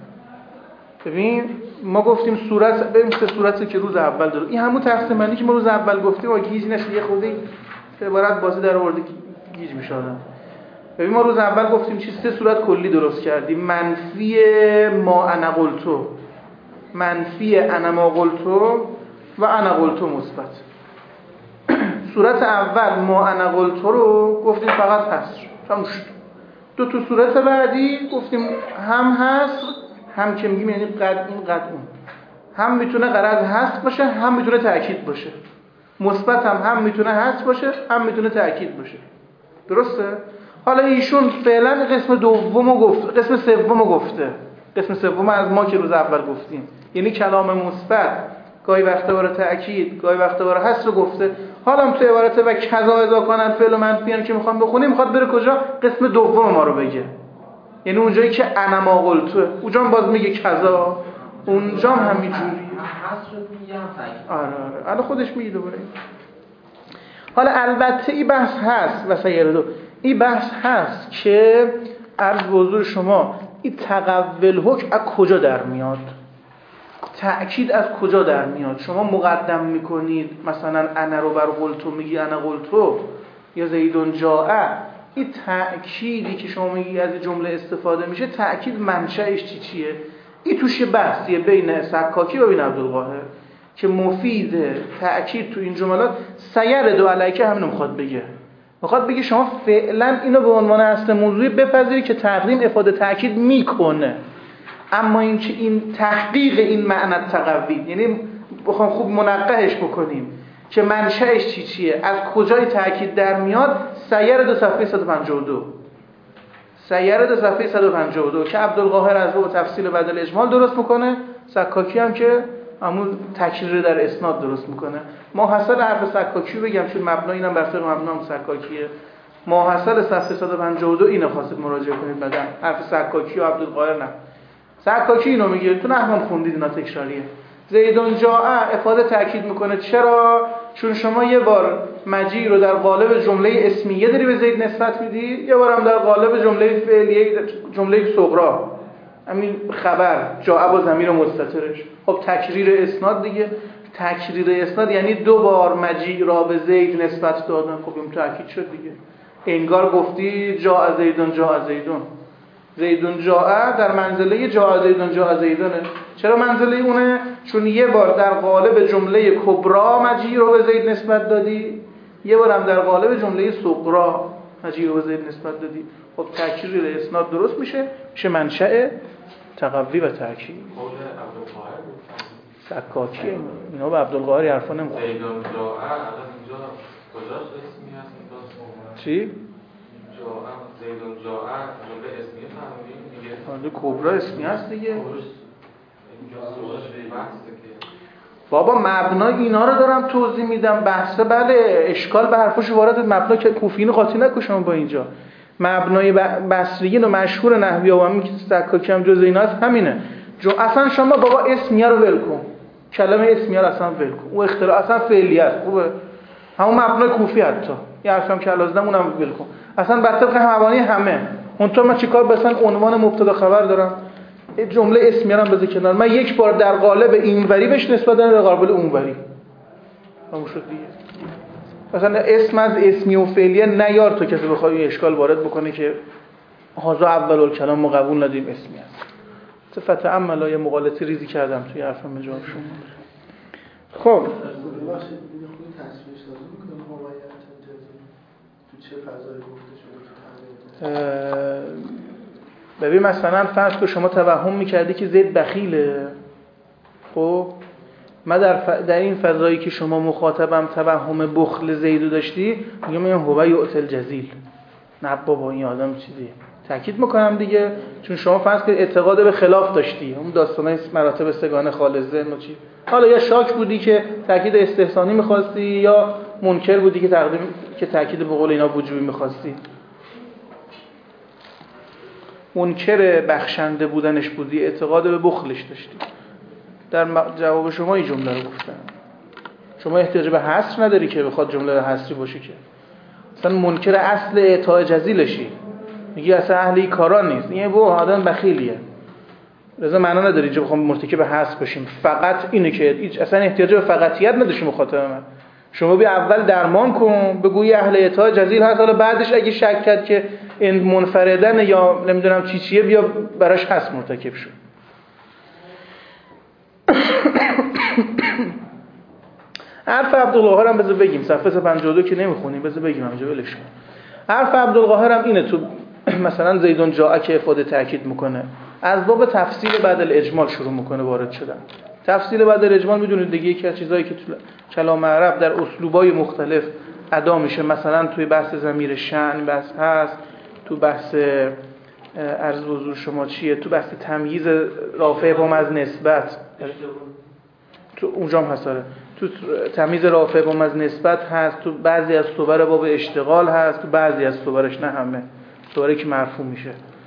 ببین ما گفتیم صورت، ببین سه صورتی که روز اول داره، این همون تقسیم بندی که ما روز اول گفتیم و گیج نشه یه خورده عبارت بازی در آورده گیج میشه آدم. ببین ما روز اول گفتیم چی سه صورت کلی درست کردیم، منفی ما انا قلتو، منفی انا ما قلتو و انا قلتو مثبت. صورت اول ما انا قلتو رو گفتیم فقط حصر تموم شد. دو تا صورت بعدی گفتیم هم حصر هم که میگیم یعنی قد این قد اون، هم میتونه غرض حصر باشه هم میتونه تأکید باشه، مثبت هم هم میتونه حصر باشه هم میتونه تأکید باشه. درسته؟ حالا ایشون فعلا قسم دومو گفت، قسم سومو گفته. قسم سوم از ما که روز اول گفتیم، یعنی کلام مثبت گاهی وقتا برای تأکید گاهی وقتا برای حصر گفته. حالا هم تو عبارت و کذا اذا کانن فعل و منفی که میخوام بخونیم میخواد بره کجا؟ قسم دوم ما رو بگه، یعنی اونجایی که انا ما قلتو، اونجا هم باز میگه کذا، اونجا هم همینجوری حصر میگم تأکید. آره آره الان خودش میگه دوباره. حالا البته این بحث هست و سیردو این بحث هست که عرض به حضور شما این تقول حکم از کجا در میاد، تأکید از کجا در میاد. شما مقدم میکنید مثلا انا رو بر قلتو میگی انا قلتو یا زیدون جاء، این تأکیدی که شما میگی از جمله استفاده میشه، تأکید منشأش چی چیه؟ این توش بحثیه بین سکاکی و بین عبدالقاهر که مفید تأکید تو این جملات سیر دو علیکه همینو میخواد بگه. میخواد بگه شما فعلا اینو به عنوان اصل موضوعی بپذیری که تقدیم افاده تأکید میکنه، اما این که این تحقیق این معنی تقوی، یعنی بخوام خوب منقحش بکنیم که منشأش چی چیه، از کجای تأکید در میاد، سیر دو صفحه صد و پنجاه و دو سیر دو صفحه صد و پنجاه و دو که عبدالقاهر از رو تفصیل بدل اجمال درست میکنه، سکاکی هم که همون تکریر در اسناد درست میکنه. ماحصل حرف سکاکی رو بگم چون مبنا اینم بر طبق مبنا هم سکاکیه. ماحصل صفحه صد و پنجاه و دو اینو خواستید مراجعه کنید بعدن، حرف سکاکی و عبدالقاهر نه. سکاکی اینو میگه، تو نحوم خوندید اینا تکراریه. زیدون جاء افاده تأکید میکنه. چرا؟ چون شما یه بار مجیع رو در قالب جمله اسمیه داری به زید نسبت میدی، یه بار هم در قالب جمله فعلیه جمله صغرا، همین خبر جاء با ضمیر مستترش. خب تکریر اسناد دیگه، تکریر اسناد یعنی دو بار مجیع را به زید نسبت دادن. خب این تأکید شد دیگه، انگار گفتی جاء زیدون جاء زیدون، زیدون جاء در منزله جاء زیدون جاء زیدونه. چرا منزله اونه؟ چون یه بار در قالب جمله کبرا مجیع رو به زید نسبت دادی، یه بار هم در قالب جمله صغرا مجیع رو به زید نسبت دادی. خب تکریر اسناد درست میشه، میشه منشأ تقوی و تأکید. قول عبدالقاهر سکاکی اینا به عبدالقاهر حرفا نمیخواد. زیدون جاء الان اینجا کجاش اسمی هست؟ چی؟ جاء زیدون جاء جمله اسمی فهمیدیم دیگه. حالا کبرا اسمی هست دیگه. اینجا صورتش به بحثه که بابا مبنا اینا رو دارم توضیح میدم. بحثه بله اشکال به حرفش وارد مبنا که کوفیین قاطی نکشم با اینجا. مبنای بصریین و مشهور نحوی و همین که سکاکی هم جز اینا هست همینه. جو اصلا شما بابا اسمیه رو ول کن، کلمه اسمیه رو اصلا ول کن، او اختراع اصلا فعلی است. خوبه همون مبنای کوفی حتی یه حرفم که لازم اونم ول کن، اصلا بر طبق مبانی همه. اونطور من چیکار مثلا عنوان مبتدا خبر دارم، جمله اسمیه رو بذار کنار، من یک بار در قالب اینوری بهش نسبت دادم به قالب اونوری، همون شد دیگه. مثلا اسم از اسمی و فعلیه نیار تو کسی بخواد این اشکال وارد بکنه که هازا اول الکلام ما قبول نداریم اسمی است. صفت عملا یه مقالطه ریزی کردم توی حرفم جواب شما. خب ببخشید دیگه خود تصویر سازی می‌کنه موقعیت جزئی تو چه فضایی گفته شده تو تغییر؟ ببین مثلا فرض کن شما توهم می‌کردی که زید بخیله، خب من در, ف... در این فضایی که شما مخاطبم توهم بخل زیدو داشتی میگم این هو یؤتل الجزیل. نه بابا این آدم چیزی تاکید میکنم دیگه، چون شما فرض کنید اعتقاد به خلاف داشتی، اون داستانای مراتب سگان خالص ذهن و چی، حالا یا شاک بودی که تاکید استحسانی میخواستی یا منکر بودی که تقدیم که تاکید به قول اینا وجوبی میخواستی. منکر بخشنده بودنش بودی، اعتقاد به بخلش داشتی. در جواب شما این جمله رو گفتم. شما احتیاج به حصر نداری که بخواد جمله حصری باشه که. مثلا منکر اصل اعطاء جزیلشی. میگی اصلا اهل این کارا نیست. این بو آدم بخیلیه. لذا معنا نداره اینجا بخوام مرتکب حصر باشیم. فقط اینه که هیچ اصلا احتیاج به فقطیت نداشی مخاطب من. شما بیا اول درمان کن، بگوی اهل اعطاء جزیل هست، حالا بعدش اگه شک کرد که این منفردن یا نمیدونم چی چیه بیا براش حصر مرتکب شو. حرف عبدالقاهر هم بذار بگیم، صفحه پنجاه و دو که نمیخونیم بذار بگیم همینجا ولش کن. حرف عبدالقاهر هم اینه تو مثلا زیدون جاء که افاده تاکید میکنه، از باب تفصیل بعد الاجمال شروع میکنه وارد شدن. تفصیل بعد الاجمال میدونید دیگه یکی از چیزایی که تو کلام عرب در اسلوبای مختلف ادا میشه، مثلا توی بحث ضمیر شأن بحث هست، تو بحث عرض حضور شما چیه، تو بحث تمییز رافع بم از نسبت تو اونجا هم هست، تو تمییز رافع بم از نسبت هست، تو بعضی از صور باب اشتغال هست، تو بعضی از صورش، نه همه صوری که مرفوع میشه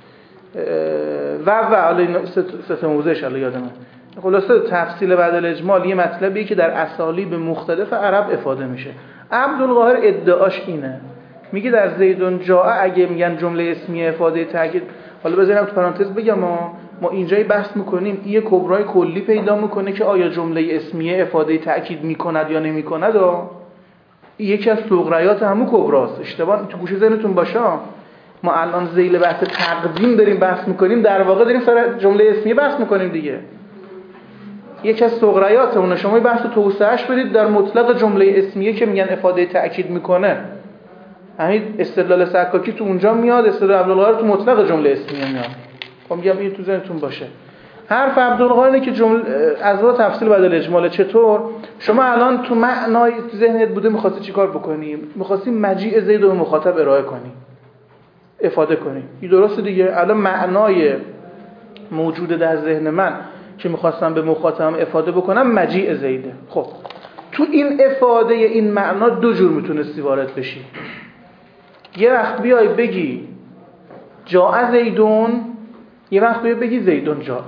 و و حالا سه تا موضوعش الان یادمه. خلاصه تفصیل بعد الاجمال یه مطلبیه که در اسالیب مختلف عرب افاده میشه. عبدالقاهر ادعاش اینه، میگه در زیدون جاء اگه میگن جمله اسمیه افاده تاکید، حالا بذارم تو پرانتز بگم ما ما اینجای بحث میکنیم این کبرای کلی پیدا میکنه که آیا جمله اسمیه افاده تاکید میکند یا نمیکند. یکی از صغریات همون کبراست، اشتباه تو گوشه ذهنتون باشه. ما الان ذیل بحث تقدیم داریم بحث میکنیم، در واقع داریم سر جمله اسمیه بحث میکنیم دیگه. یکی از صغریات اون شما بحث توسعهش بدید در مطلق جمله اسمیه که میگن افاده تاکید میکنه. همین استدلال سکاکی تو اونجا میاد، استدلال عبدالقاهر تو مطلق جمله اسمیه میاد. خب میگم این تو ذهنتون باشه. حرف عبدالقاهر اینه که جمله از راه تفصیل بدل اجماله. چطور؟ شما الان تو معنای ذهنت بوده می‌خواستی چیکار بکنی؟ می‌خواستی مجیء زید رو به مخاطب ارائه کنی، افاده کنی. این درسته دیگه. الان معنای موجود در ذهن من که می‌خواستم به مخاطبم افاده بکنم مجیء زیده. خب تو این افاده این معنا دو جور میتونستی وارد بشی. یه وقت بیای بگی جاء زیدون، یه وقت بیای بگی زیدون جاء.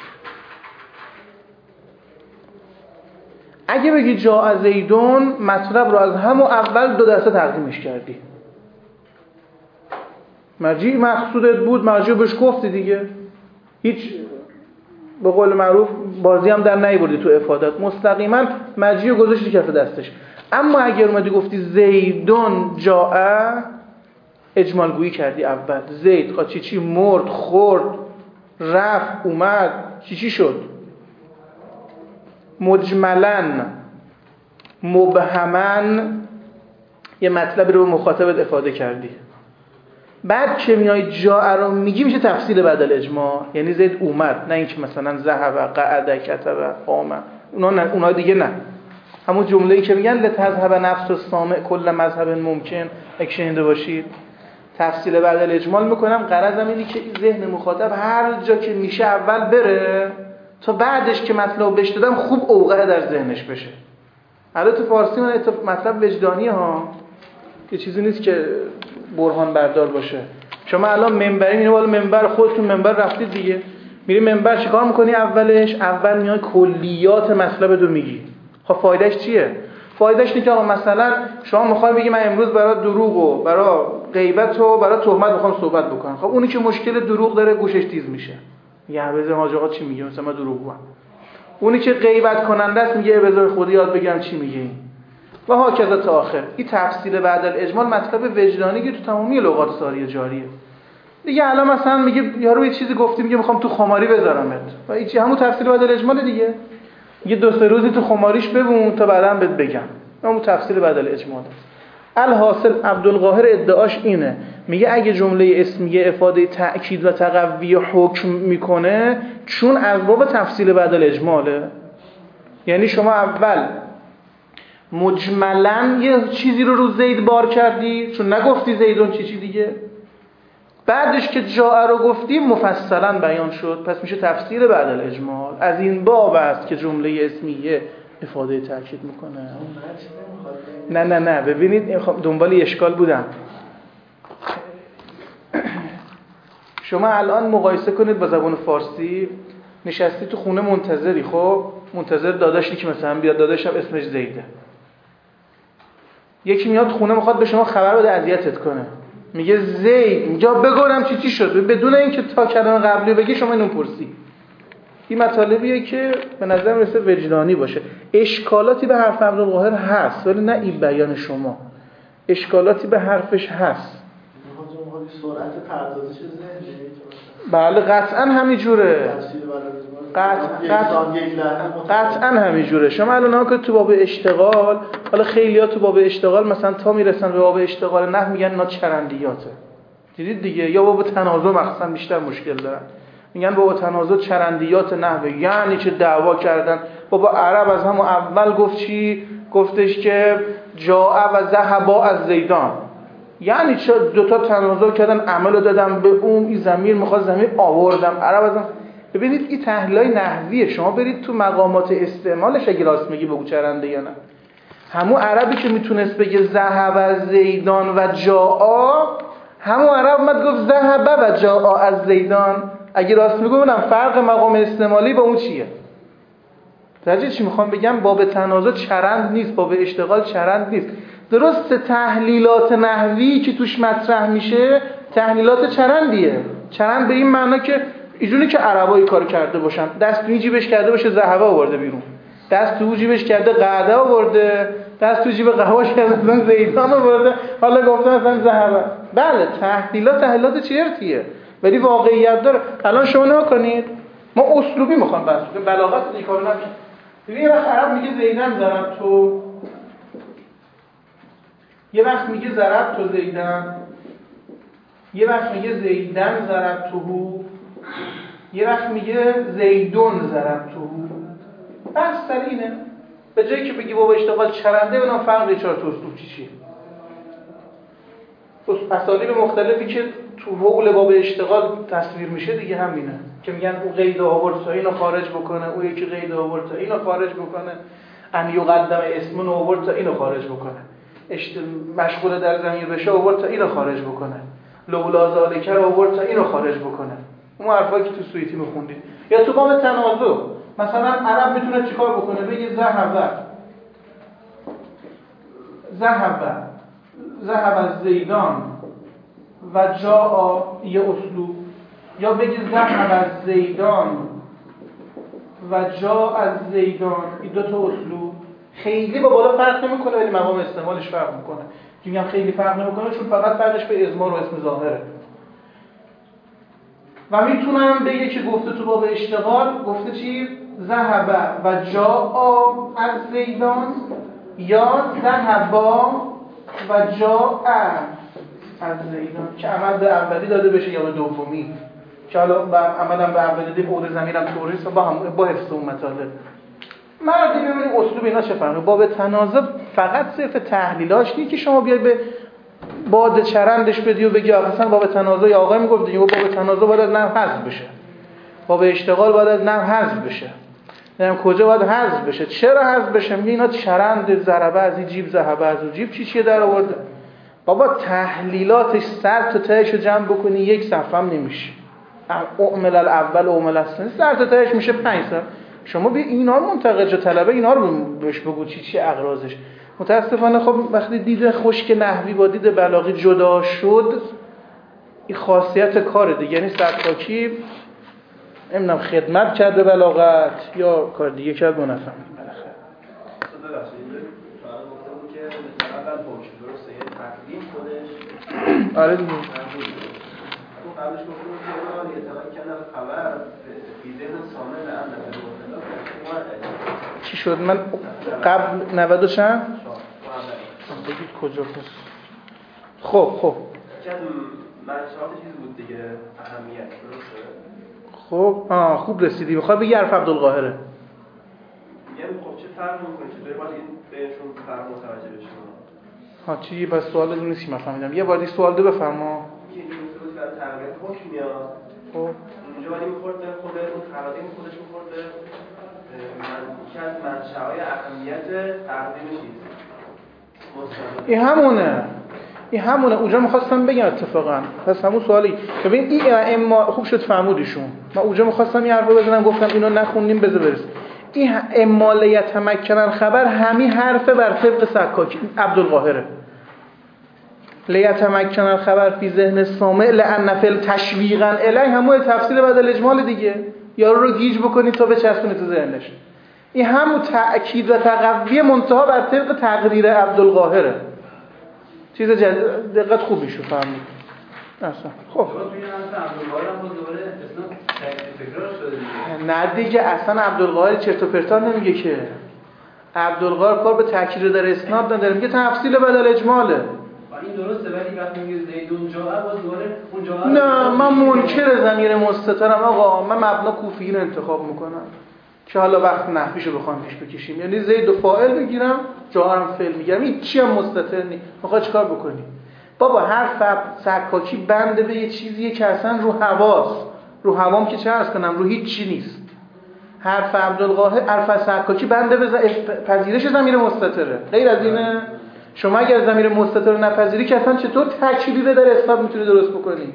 اگه بگی جاء زیدون مطلب رو از همون اول دو دسته تقدیمش کردی. مجیء مقصودت بود، مجیء بهش گفتی دیگه، هیچ به قول معروف بازی هم در نیاوردی تو افادات، مستقیما مجیء گذاشتی کف دستش. اما اگر اومدی گفتی زیدون جاء، اجمال گویی کردی. اول زید خواهد چی چی مرد، خورد، رفت، اومد، چی چی شد. مجملاً مبهماً یه مطلب رو به مخاطبت افاده کردی. بعد که میای جاء رو میگی میشه تفصیل بدل اجماع، یعنی زید اومد، نه اینکه مثلا ذهب، قعد، کتب، قام، اونا نه، اونا دیگه نه. همون جمله‌ای که میگن لتذهب نفس السامع کل مذهب ممکن، اگه شنیده باشید. تفصیل بدل اجمال میکنم، غرضم اینه که ذهن مخاطب هر جا که میشه اول بره تا بعدش که مطلب بهش دادم خوب اوقع در ذهنش بشه. حالا تو فارسی من مطلب وجدانی ها، یه چیزی نیست که برهان بردار باشه. شما الان منبری میره بالا منبر، خودتون منبر رفتید دیگه، میری منبر چیکار میکنی؟ اولش اول میای کلیات مطلب رو میگی. خب فایدهش چیه؟ فایدهش اینه که آقا مثلا شما میخوای بگی من امروز برای دروغ و برای غیبت و برای تهمت میخوام صحبت بکنم. خب اونی که مشکل دروغ داره گوشش تیز میشه، میگه بذار حاج آقا چی میگه، مثلا من دروغگوام. اونی که غیبت کننده است میگه بذار خود یاد بگیرم چی میگه و ها کذا تا آخر. این تفصیل بعد الاجمال مطلب وجدانی که تو تمامی لغات ساری جاریه دیگه. الان مثلا میگه یارو یه چیزی گفتی، میگه میخوام تو خماری بذارمت، و این چی همون تفصیل بعد الاجمال دیگه. یه دو سه روزی تو خماریش ببون تا بعداً بهت بگم. همون تفصیل بعد الاجمال. الحاصل عبدالقاهر ادعاش اینه، میگه اگه جمله اسمیه افاده تأکید و تقوی حکم میکنه چون از باب تفصیل بعد الاجماله، یعنی شما اول مجملاً یه چیزی رو رو زید بار کردی چون نگفتی زیدون چی چی دیگه، بعدش که جاء رو گفتی مفصلاً بیان شد، پس میشه تفسیر بعد الاجمال. از این باب است که جمله اسمیه افاده تاکید میکنه. نه نه نه ببینید دنبال اشکال بودم. شما الان مقایسه کنید با زبان فارسی، نشستی تو خونه منتظری، خب منتظر داداشی که مثلا بیاد، داداشم اسمش زیده، یکی میاد خونه میخواد به شما خبر بده اذیتت کنه، میگه زید، اینجا بگورم چی چی شد، بدون اینکه تا کلمه قبلی بگی شما اینو پرسی. این مطالبیه که به نظر میرسه وجدانی باشه. اشکالاتی به حرف عبدالقاهر هست ولی نه این بیان شما، اشکالاتی به حرفش هست. سرعت پردازش ذهنه. بله قطعا همینجوره، قطعا همینجوره. شما الان نگاه تو باب اشتغال، حالا خیلی‌ها تو باب اشتغال مثلا تا میرسن به باب اشتغال نحو میگن اینا چرندیاته، دیدید دیگه، یا باب تنازع مخصوصا بیشتر مشکل دارن، میگن بابا تنازع چرندیات نحوه، یعنی چه دعوا کردن. بابا عرب از همون اول گفت چی؟ گفتش که جاء و ذهبا از زیدان، یعنی چه دوتا تنازع کردن، عملو دادم به اون، این ضمیر میخواد ضمیر آوردم. عرب از هم ببینید این تحلیلای نحویه، شما برید تو مقامات استعمالش اگه راست میگی بگو چرنده یا نه. همون عربی که میتونست بگه ذهب از زیدان و جاء، همون عرب اومد گفت ذهب و جاء از زیدان. اگه راست میگم ببینم فرق مقام استعمالی با اون چیه. درجه چی میخوام بگم؟ باب تنازع چرند نیست، باب اشتغال چرند نیست. درست تحلیلات نحوی که توش مطرح میشه تحلیلات چرندیه. چرند به این معنا که اینجوری که عربایی کار کرده باشن، دست توی جیبش کرده باشه ذهب آورده بیرون، دست تو جیبش کرده قعده آورده، دست تو جیب قهوه‌اش کرده زیدان آورده، حالا گفتن مثلا ذهب. بله تحلیلات تحلیلات چرتیه ولی واقعیت داره. الان شما نگاه کنید، ما اسلوبی میخوام بحث کنیم، بلاغت این کارو نکنیم. ببین یه وقت عرب میگه زیدن ضرب تو، یه وقت میگه ضرب تو زیدن، یه وقت میگه زیدن ضرب توهو، یه وقت میگه زیدون ضرب توهو. بس سر اینه، به جایی که بگی بابا اشتغال چرنده بنام فرق چهار تا اسلوب چی چیه. اسالیب مختلفی که تو حول باب اشتغال تصویر میشه دیگه همینه که میگن او قید آورد تا اینو خارج بکنه، او یکی قید آورد تا اینو خارج بکنه، ان یقدم اسمون آورد تا اینو خارج بکنه، اشت... مشغول در ضمیر بشه آورد تا اینو خارج بکنه، لولا ذالک آورد تا اینو خارج بکنه. اون حرفایی که تو سویتی میخوندید. یا تو باب تنازع مثلا عرب میتونه چیکار بکنه؟ بگه ذهب ذهب ذهب از زیدان و جاء، یه اسلوب. یا بگه ذهب از زیدان و جاء از زیدان، این دو تا اسلوب. خیلی با بالا فرق نمیکنه ولی مقام استعمالش فرق میکنه. میگم خیلی فرق نمیکنه چون فقط فرقش به ازمار و اسم ظاهره. و میتونم بگه که گفته تو باب اشتغال گفته چی؟ ذهب و جاء از زیدان، یا ذهبا و جاء از زیدان، که عمل به اولی داده بشه یا به دومی، که حالا عملا به اولی دیم اول زمینم توریست با هم با حفظ اون مطالب. مردی ببینیم اسلوب اینا چه فرقه. باب تنازع فقط صرف تحلیلاش نیست که شما بیای به باد چرندش بدی و بگی اصلا باب تنازع یا آقا میگفت دیگه باب تنازع باید از نحو حذف بشه، باب اشتغال باید از نحو حذف بشه، نمیدونم کجا باید حذف بشه. چرا حذف بشه؟ میگه اینا چرند ضربه از این جیب ذهب از اون جیب چی چیه در آورده. بابا تحلیلاتش سر تا تهش رو جمع بکنی یک صفحه هم نمیشه. اعمل الاول اعمل الثانی سر تا تهش میشه پنج صفحه. شما بیا اینا رو منتقد جو طلبه اینا رو بهش بگو چی چی اغراضش. متاسفانه خب وقتی دید خشک نحوی با دید بلاغی جدا شد، این خاصیت کار دیگه، یعنی سرکاکی نمیدونم خدمت کرده بلاغت یا کار دیگه کرد منفهم بالاخره. آره دیگه. قبلش گفتم که اون اعتماد کردن خبر فیزیک سامه نه چی شد؟ من قبل نود و چند؟ بگید کجا پس. خب خب که از منشأات چیز بود دیگه، اهمیت درسته؟ خب آه خوب رسیدی. میخوای بگی حرف عبدالقاهره. میگم خب فرق می‌کنه چطوری باید این بهشون فرق متوجه بشیم؟ ها چی بس سوال دو نیست من فهمیدم. یه بار دیگه سوال دو بفرما. که این مثلا برای تغییر حکم میاد. خب اونجا ولی می‌خورد به خود اون قرارداد خودش می‌خورد به من که از منشأهای اهمیت تقدیم چیز. این همونه. این همونه. اونجا می‌خواستم بگم اتفاقا. پس همون سوالی. ببین این اما خوب شد فهمودیشون. من اونجا می‌خواستم این حرفو بزنم گفتم اینو نخوندیم بذار برسیم. این اما لیتمکنن خبر همین حرف بر طبق سکاکی عبدالقاهره. لیتمکنن خبر فی ذهن سامع لأن فعل تشویقا الی همون تفسیر بعد الاجمال دیگه. یارو رو گیج بکنی تا بچسبونی تو ذهنش. این همون تأکید و تقوی منتها بر طبق تقریر عبدالقاهره. چیز جد... دقت خوبی شو فهمید. اصلا خب نه دیگه اصلا عبدالقاهر چرت و پرتا نمیگه که. عبدالقاهر کار به تأکید در اسناد نداره، میگه تفصیل بدل اجماله. این درسته ولی وقتی میگه زیدون جاء باز دوباره اون جاء نه من منکر ضمیر مستترم آقا. من مبنا کوفی رو انتخاب میکنم که حالا وقت نحویشو بخوام پیش بکشیم، یعنی زید و فاعل بگیرم جاء هم فعل میگیرم. این چی هم مستتر نی. میخوای چیکار بکنی؟ بابا هر سکاکی بنده به یه چیزیه که اصلا رو حواس رو هوام که چه عرض کنم رو هیچ چی نیست. حرف عبدالقاهر حرف سکاکی بنده به پذیرش ضمیر مستتره. غیر از اینه شما اگر ضمیر مستتر رو نپذیری که اصلا چطور تکلیف در اسناد میتونی درست بکنی؟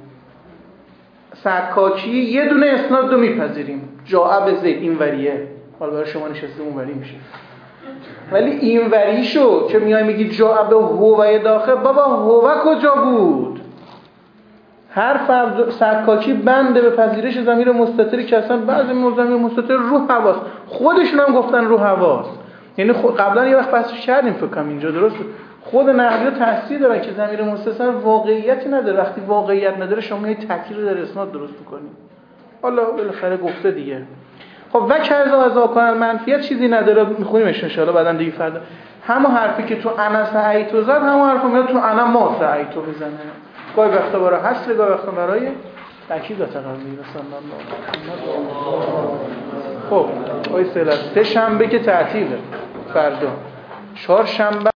سکاکی یه دونه اسناد رو میپذیریم جاء به زید اینوریه، حالا برای شما نشسته اونوری میشه. ولی اینوریشو که میای میگی جاء به هو داخل، بابا هو کجا بود؟ حرف سکاکی بنده به پذیرش ضمیر مستتری که اصلا بعضی ضمیر مستتر رو حواس خودشون هم گفتن رو حواس. یعنی خود قبلا یه وقت بحثش کردیم فکر کنم اینجا درست خود نحوی تفسیر دارن که ضمیر مستتر واقعیتی نداره. وقتی واقعیت نداره شما یه تکریر در اسناد درست می‌کنید. حالا بالاخره گفته دیگه. خب و کذا از آکان منفیت چیزی نداره می‌خونیمش ان شاءالله بعدن دیگه فردا. همون حرفی که تو انا سعیتو زد همون حرفو میاد تو انا ما سعیتو بزنه. گاهی وقتا برای حصر گاهی وقتا برای تاکید و تقوی. خب آیه سه شنبه که تعطیله فردا چهار شنبه